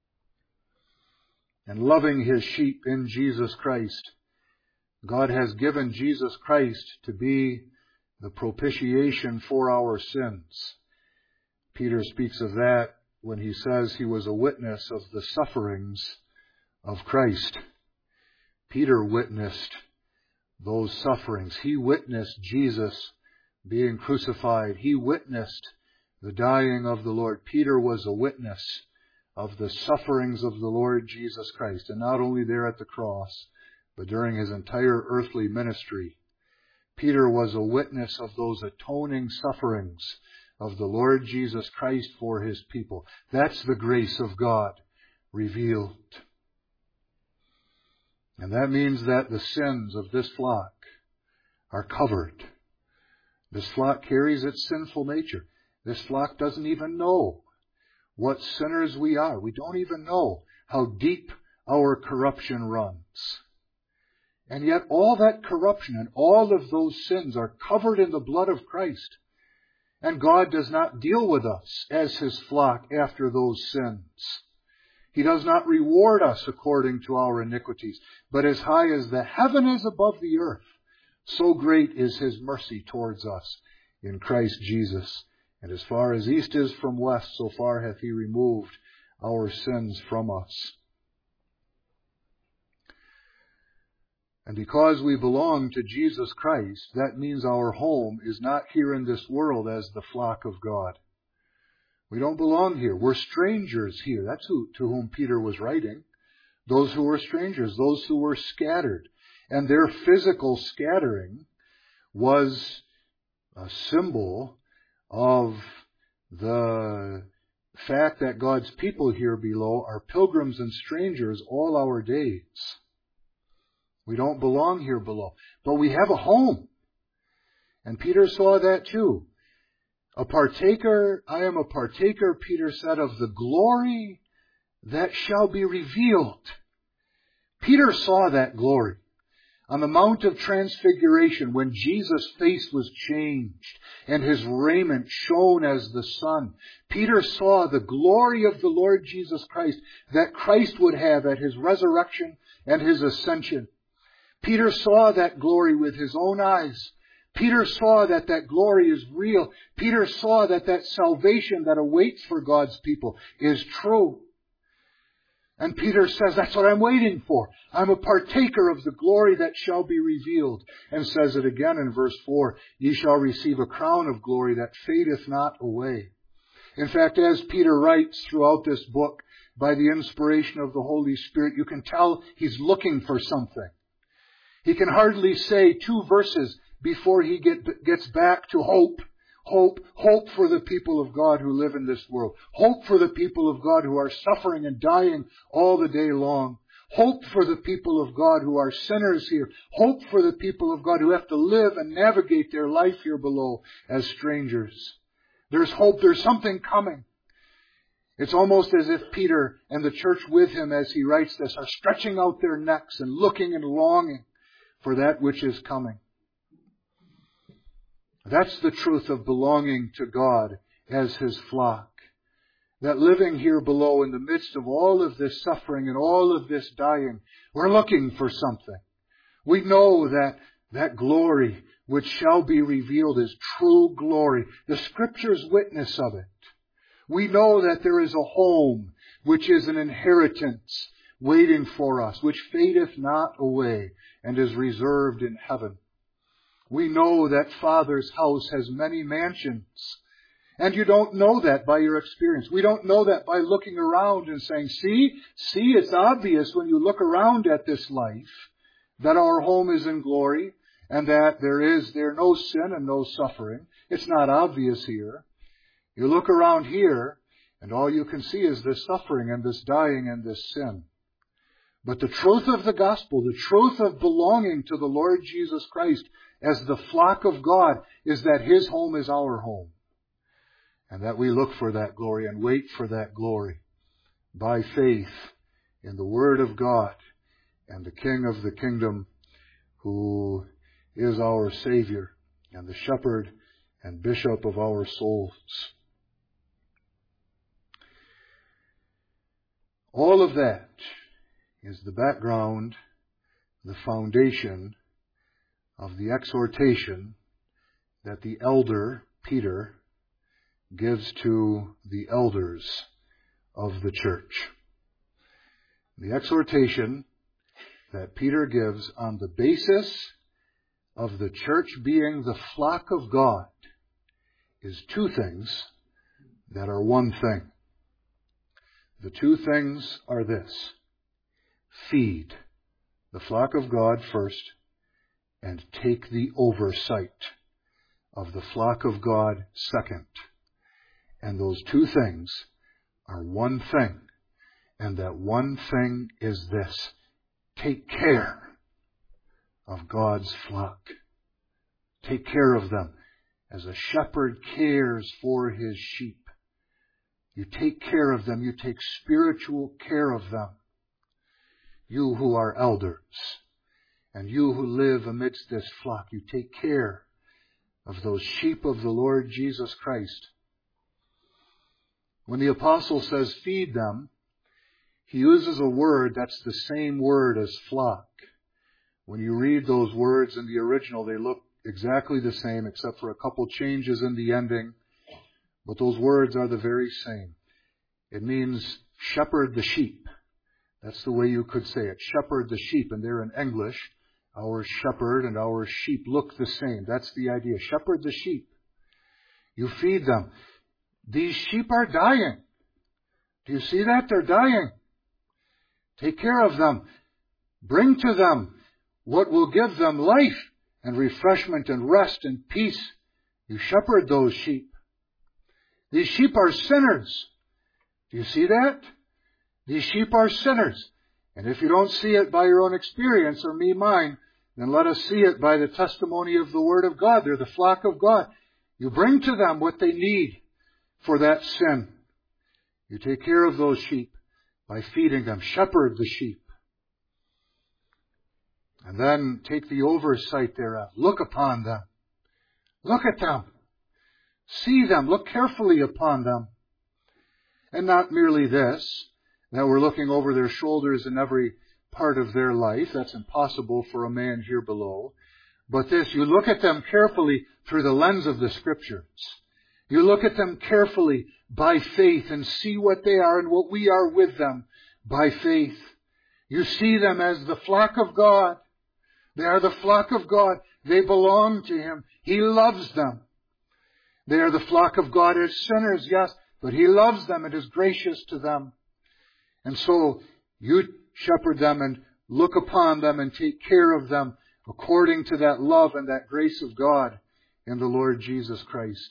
And loving His sheep in Jesus Christ, God has given Jesus Christ to be the propitiation for our sins. Peter speaks of that when he says he was a witness of the sufferings of Christ. Peter witnessed those sufferings. He witnessed Jesus being crucified. He witnessed the dying of the Lord. Peter was a witness of the sufferings of the Lord Jesus Christ. And not only there at the cross, but during His entire earthly ministry. Peter was a witness of those atoning sufferings of the Lord Jesus Christ for His people. That's the grace of God revealed. And that means that the sins of this flock are covered. This flock carries its sinful nature. This flock doesn't even know what sinners we are. We don't even know how deep our corruption runs. And yet all that corruption and all of those sins are covered in the blood of Christ. And God does not deal with us as His flock after those sins. He does not reward us according to our iniquities. But as high as the heaven is above the earth, so great is His mercy towards us in Christ Jesus. And as far as east is from west, so far hath He removed our sins from us. And because we belong to Jesus Christ, that means our home is not here in this world as the flock of God. We don't belong here. We're strangers here. That's who, to whom Peter was writing. Those who were strangers, those who were scattered. And their physical scattering was a symbol of the fact that God's people here below are pilgrims and strangers all our days. We don't belong here below. But we have a home. And Peter saw that too. A partaker, I am a partaker, Peter said, of the glory that shall be revealed. Peter saw that glory on the Mount of Transfiguration when Jesus' face was changed and His raiment shone as the sun. Peter saw the glory of the Lord Jesus Christ that Christ would have at His resurrection and His ascension. Peter saw that glory with his own eyes. Peter saw that that glory is real. Peter saw that that salvation that awaits for God's people is true. And Peter says, that's what I'm waiting for. I'm a partaker of the glory that shall be revealed. And says it again in verse four, ye shall receive a crown of glory that fadeth not away. In fact, as Peter writes throughout this book, by the inspiration of the Holy Spirit, you can tell he's looking for something. He can hardly say two verses before he get, gets back to hope. Hope, hope for the people of God who live in this world. Hope for the people of God who are suffering and dying all the day long. Hope for the people of God who are sinners here. Hope for the people of God who have to live and navigate their life here below as strangers. There's hope. There's something coming. It's almost as if Peter and the church with him as he writes this are stretching out their necks and looking and longing for that which is coming. That's the truth of belonging to God as His flock. That living here below in the midst of all of this suffering and all of this dying, we're looking for something. We know that that glory which shall be revealed is true glory. The Scriptures witness of it. We know that there is a home which is an inheritance waiting for us, which fadeth not away and is reserved in heaven. We know that Father's house has many mansions. And you don't know that by your experience. We don't know that by looking around and saying, see, see, it's obvious when you look around at this life that our home is in glory and that there is there no sin and no suffering. It's not obvious here. You look around here and all you can see is this suffering and this dying and this sin. But the truth of the gospel, the truth of belonging to the Lord Jesus Christ as the flock of God is that His home is our home. And that we look for that glory and wait for that glory by faith in the Word of God and the King of the kingdom who is our Savior and the shepherd and bishop of our souls. All of that is the background, the foundation of the exhortation that the elder, Peter, gives to the elders of the church. The exhortation that Peter gives on the basis of the church being the flock of God is two things that are one thing. The two things are this: feed the flock of God first, and take the oversight of the flock of God second. And those two things are one thing. And that one thing is this: take care of God's flock. Take care of them as a shepherd cares for his sheep. You take care of them. You take spiritual care of them. You who are elders and you who live amidst this flock, you take care of those sheep of the Lord Jesus Christ. When the apostle says feed them, he uses a word that's the same word as flock. When you read those words in the original, they look exactly the same except for a couple changes in the ending. But those words are the very same. It means shepherd the sheep. That's the way you could say it. Shepherd the sheep. And there in English, our shepherd and our sheep look the same. That's the idea. Shepherd the sheep. You feed them. These sheep are dying. Do you see that? They're dying. Take care of them. Bring to them what will give them life and refreshment and rest and peace. You shepherd those sheep. These sheep are sinners. Do you see that? These sheep are sinners. And if you don't see it by your own experience or me mine, then let us see it by the testimony of the Word of God. They're the flock of God. You bring to them what they need for that sin. You take care of those sheep by feeding them. Shepherd the sheep. And then take the oversight thereof. Look upon them. Look at them. See them. Look carefully upon them. And not merely this, that we're looking over their shoulders in every part of their life. That's impossible for a man here below. But this, you look at them carefully through the lens of the Scriptures. You look at them carefully by faith and see what they are and what we are with them by faith. You see them as the flock of God. They are the flock of God. They belong to Him. He loves them. They are the flock of God as sinners, yes, but He loves them and is gracious to them. And so you shepherd them and look upon them and take care of them according to that love and that grace of God in the Lord Jesus Christ.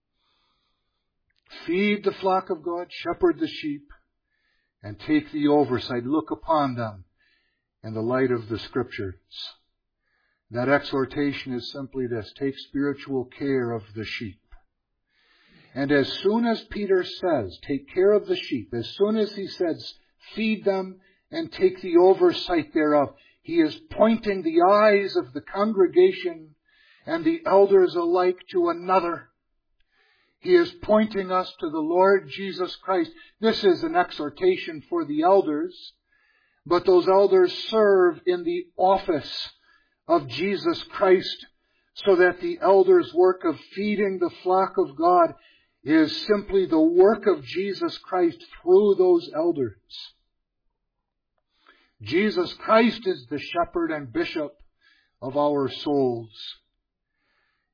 Feed the flock of God, shepherd the sheep, and take the oversight. Look upon them in the light of the Scriptures. That exhortation is simply this: take spiritual care of the sheep. And as soon as Peter says, take care of the sheep, as soon as he says, feed them and take the oversight thereof, he is pointing the eyes of the congregation and the elders alike to another. He is pointing us to the Lord Jesus Christ. This is an exhortation for the elders, but those elders serve in the office of Jesus Christ, so that the elders' work of feeding the flock of God is simply the work of Jesus Christ through those elders. Jesus Christ is the shepherd and bishop of our souls.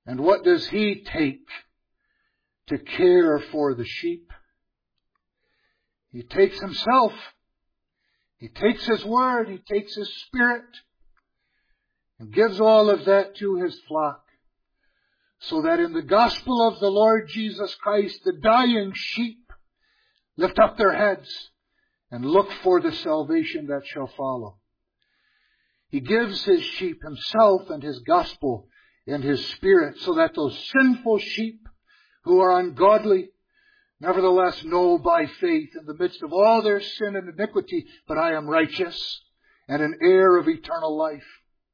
And what does He take to care for the sheep? He takes Himself. He takes His Word. He takes His Spirit and gives all of that to His flock, so that in the gospel of the Lord Jesus Christ, the dying sheep lift up their heads and look for the salvation that shall follow. He gives His sheep Himself and His gospel and His Spirit, so that those sinful sheep who are ungodly nevertheless know by faith in the midst of all their sin and iniquity, but I am righteous and an heir of eternal life.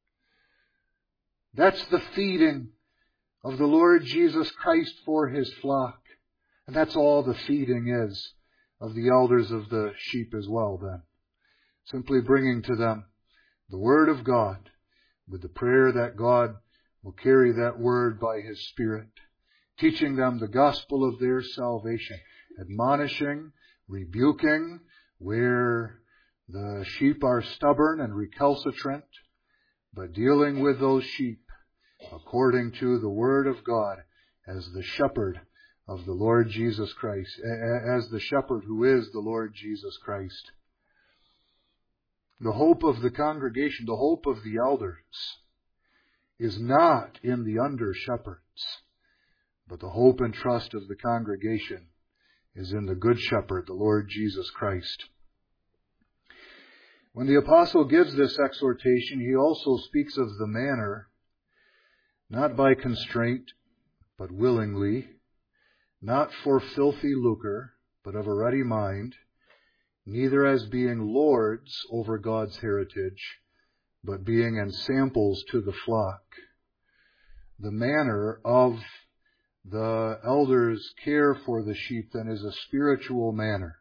That's the feeding of the Lord Jesus Christ for His flock. And that's all the feeding is of the elders of the sheep as well then. Simply bringing to them the Word of God with the prayer that God will carry that Word by His Spirit, teaching them the gospel of their salvation, admonishing, rebuking where the sheep are stubborn and recalcitrant, but dealing with those sheep according to the Word of God as the shepherd of the Lord Jesus Christ, as the shepherd who is the Lord Jesus Christ. The hope of the congregation, the hope of the elders, is not in the under-shepherds, but the hope and trust of the congregation is in the Good Shepherd, the Lord Jesus Christ. When the apostle gives this exhortation, he also speaks of the manner, not by constraint, but willingly, not for filthy lucre, but of a ready mind, neither as being lords over God's heritage, but being ensamples to the flock. The manner of the elders' care for the sheep then is a spiritual manner.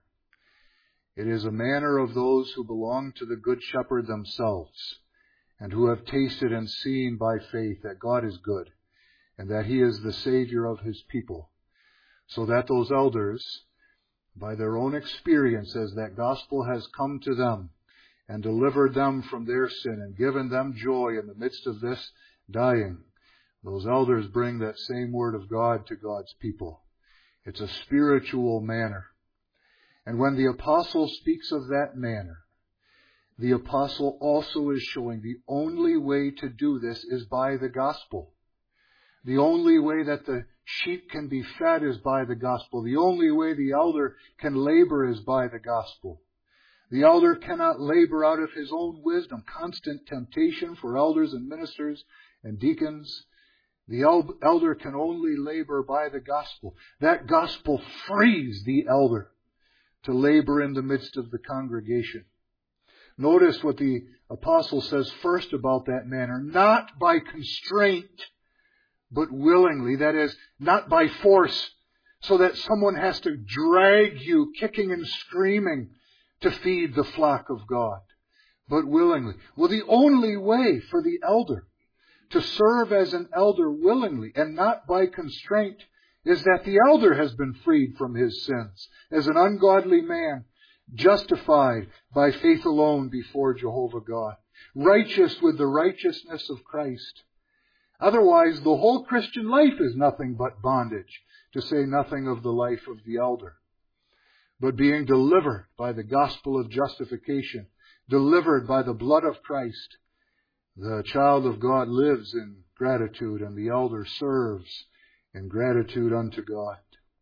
It is a manner of those who belong to the Good Shepherd themselves, and who have tasted and seen by faith that God is good, and that He is the Savior of His people, so that those elders, by their own experience as that gospel has come to them, and delivered them from their sin, and given them joy in the midst of this dying, those elders bring that same Word of God to God's people. It's a spiritual manner. And when the apostle speaks of that manner, the apostle also is showing the only way to do this is by the gospel. The only way that the sheep can be fed is by the gospel. The only way the elder can labor is by the gospel. The elder cannot labor out of his own wisdom. Constant temptation for elders and ministers and deacons. The elder can only labor by the gospel. That gospel frees the elder to labor in the midst of the congregation. Notice what the apostle says first about that manner. Not by constraint, but willingly. That is, not by force, so that someone has to drag you kicking and screaming to feed the flock of God, but willingly. Well, the only way for the elder to serve as an elder willingly and not by constraint is that the elder has been freed from his sins as an ungodly man, justified by faith alone before Jehovah God, righteous with the righteousness of Christ. Otherwise, the whole Christian life is nothing but bondage, to say nothing of the life of the elder. But being delivered by the gospel of justification, delivered by the blood of Christ, the child of God lives in gratitude, and the elder serves in gratitude unto God.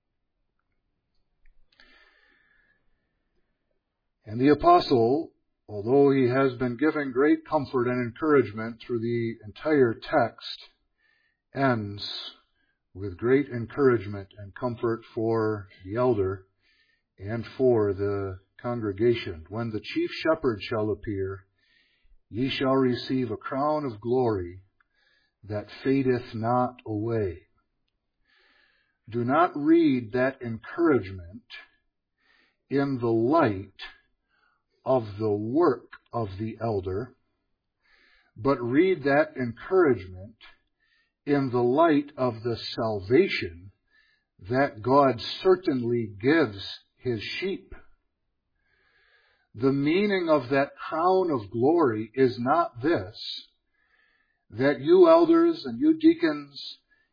And the apostle, although he has been giving great comfort and encouragement through the entire text, ends with great encouragement and comfort for the elder and for the congregation. When the chief shepherd shall appear, ye shall receive a crown of glory that fadeth not away. Do not read that encouragement in the light of the work of the elder, but read that encouragement in the light of the salvation that God certainly gives His sheep. The meaning of that crown of glory is not this, that you elders and you deacons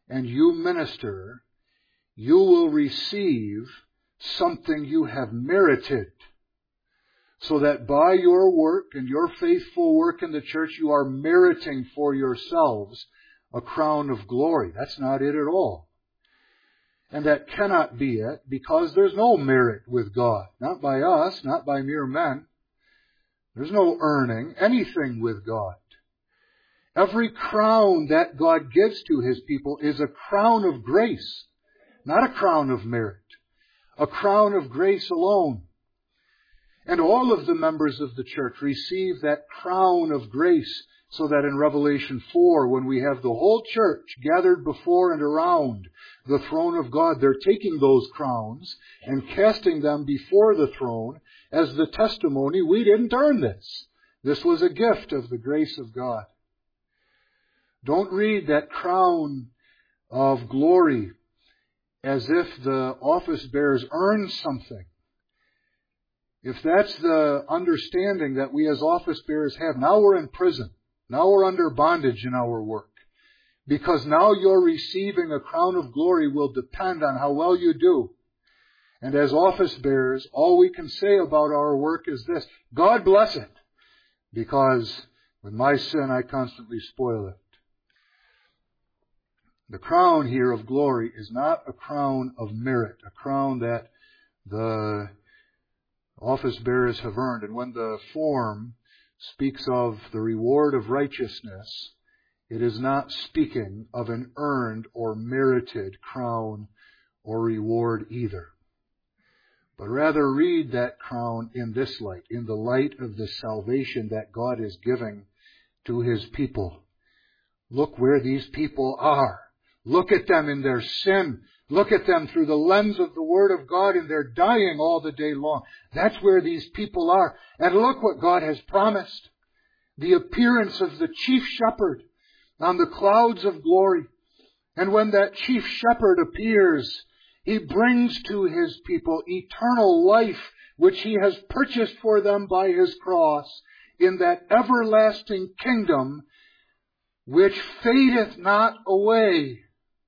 and you minister, you will receive something you have merited. So that by your work and your faithful work in the church, you are meriting for yourselves a crown of glory. That's not it at all. And that cannot be it, because there's no merit with God. Not by us, not by mere men. There's no earning anything with God. Every crown that God gives to His people is a crown of grace, not a crown of merit. A crown of grace alone. And all of the members of the church receive that crown of grace, so that in Revelation four, when we have the whole church gathered before and around the throne of God, they're taking those crowns and casting them before the throne as the testimony, we didn't earn this. This was a gift of the grace of God. Don't read that crown of glory as if the office bearers earned something. If that's the understanding that we as office bearers have, now we're in prison. Now we're under bondage in our work. Because now your receiving a crown of glory will depend on how well you do. And as office bearers, all we can say about our work is this: God bless it. Because with my sin, I constantly spoil it. The crown here of glory is not a crown of merit, a crown that the office bearers have earned. And when the form speaks of the reward of righteousness, it is not speaking of an earned or merited crown or reward either. But rather read that crown in this light, in the light of the salvation that God is giving to His people. Look where these people are. Look at them in their sin. Look at them through the lens of the Word of God, and they're dying all the day long. That's where these people are. And look what God has promised. The appearance of the chief shepherd on the clouds of glory. And when that chief shepherd appears, He brings to His people eternal life, which He has purchased for them by His cross, in that everlasting kingdom which fadeth not away.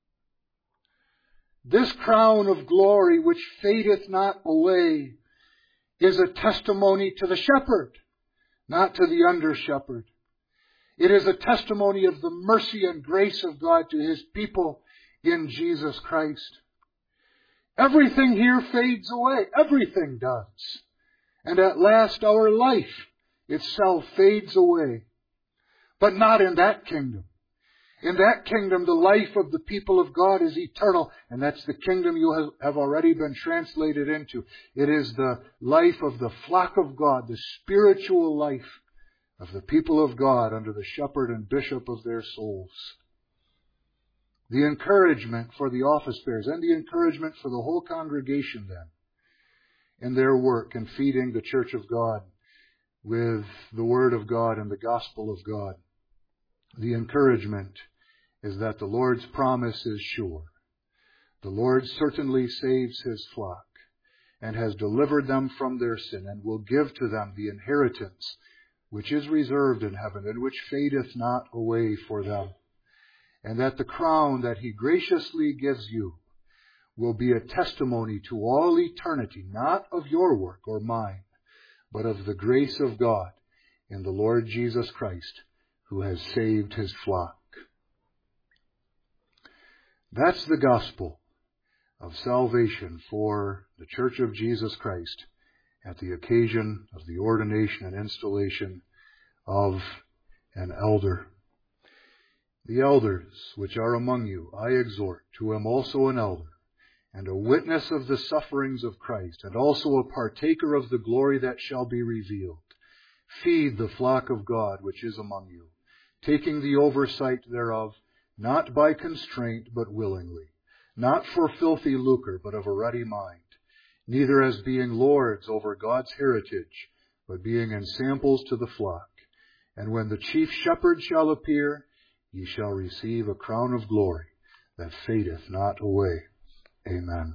This crown of glory which fadeth not away is a testimony to the shepherd, not to the under-shepherd. It is a testimony of the mercy and grace of God to His people in Jesus Christ. Everything here fades away. Everything does. And at last our life itself fades away. But not in that kingdom. In that kingdom, the life of the people of God is eternal, and that's the kingdom you have already been translated into. It is the life of the flock of God, the spiritual life of the people of God under the shepherd and bishop of their souls. The encouragement for the office bearers and the encouragement for the whole congregation then in their work in feeding the church of God with the Word of God and the gospel of God. The encouragement is that the Lord's promise is sure. The Lord certainly saves His flock and has delivered them from their sin and will give to them the inheritance which is reserved in heaven and which fadeth not away for them. And that the crown that He graciously gives you will be a testimony to all eternity, not of your work or mine, but of the grace of God in the Lord Jesus Christ, who has saved His flock. That's the gospel of salvation for the Church of Jesus Christ at the occasion of the ordination and installation of an elder. The elders which are among you, I exhort, to him also an elder, and a witness of the sufferings of Christ, and also a partaker of the glory that shall be revealed. Feed the flock of God which is among you, taking the oversight thereof, not by constraint, but willingly, not for filthy lucre, but of a ready mind, neither as being lords over God's heritage, but being ensamples to the flock. And when the chief shepherd shall appear, ye shall receive a crown of glory that fadeth not away. Amen.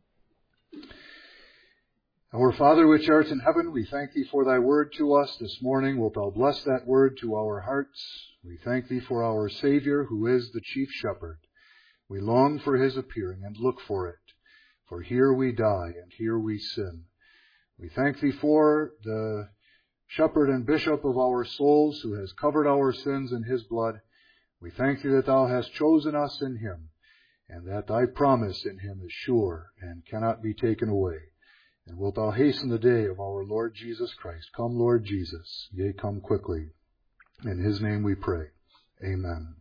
Our Father which art in heaven, we thank Thee for Thy word to us this morning. Wilt Thou bless that word to our hearts? We thank Thee for our Savior, who is the chief shepherd. We long for his appearing and look for it. For here we die and here we sin. We thank thee for the shepherd and bishop of our souls who has covered our sins in his blood. We thank thee that thou hast chosen us in him, and that thy promise in him is sure and cannot be taken away. And wilt thou hasten the day of our Lord Jesus Christ. Come, Lord Jesus, yea, come quickly. In his name we pray. Amen.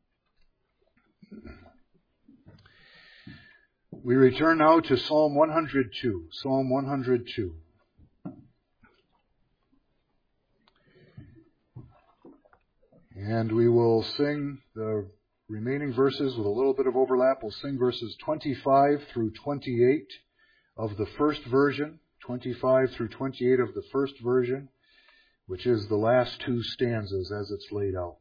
We return now to Psalm one hundred two. Psalm one hundred two. And we will sing the remaining verses with a little bit of overlap. We'll sing verses twenty-five through twenty-eight of the first version, twenty-five through twenty-eight of the first version, which is the last two stanzas as it's laid out.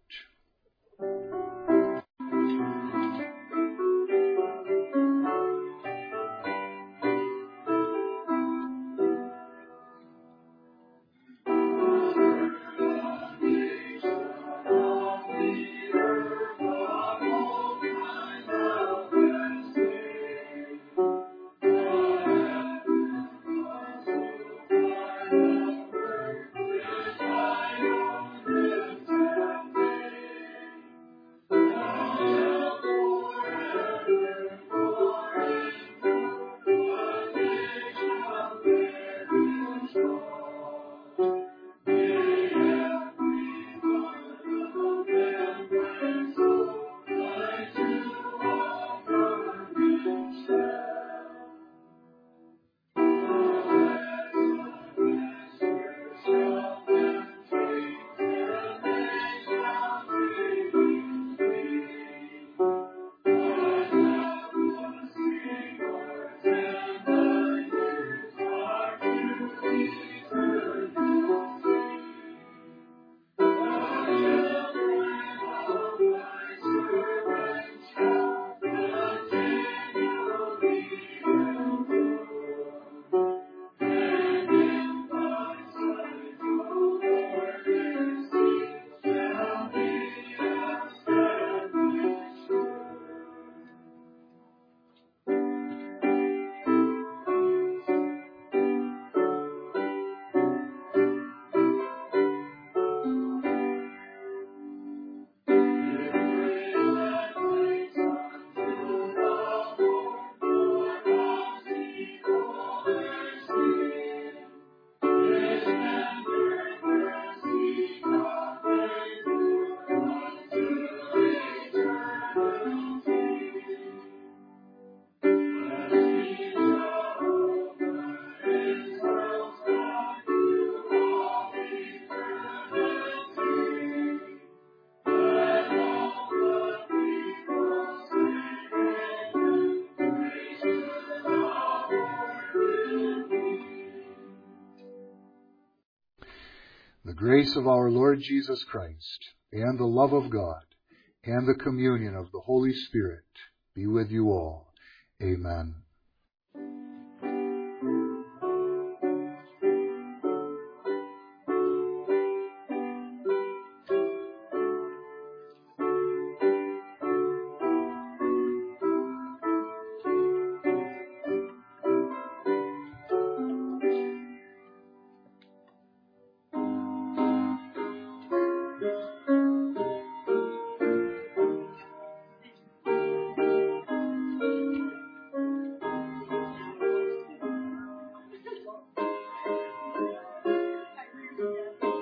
The grace of our Lord Jesus Christ, and the love of God, and the communion of the Holy Spirit be with you all. Amen.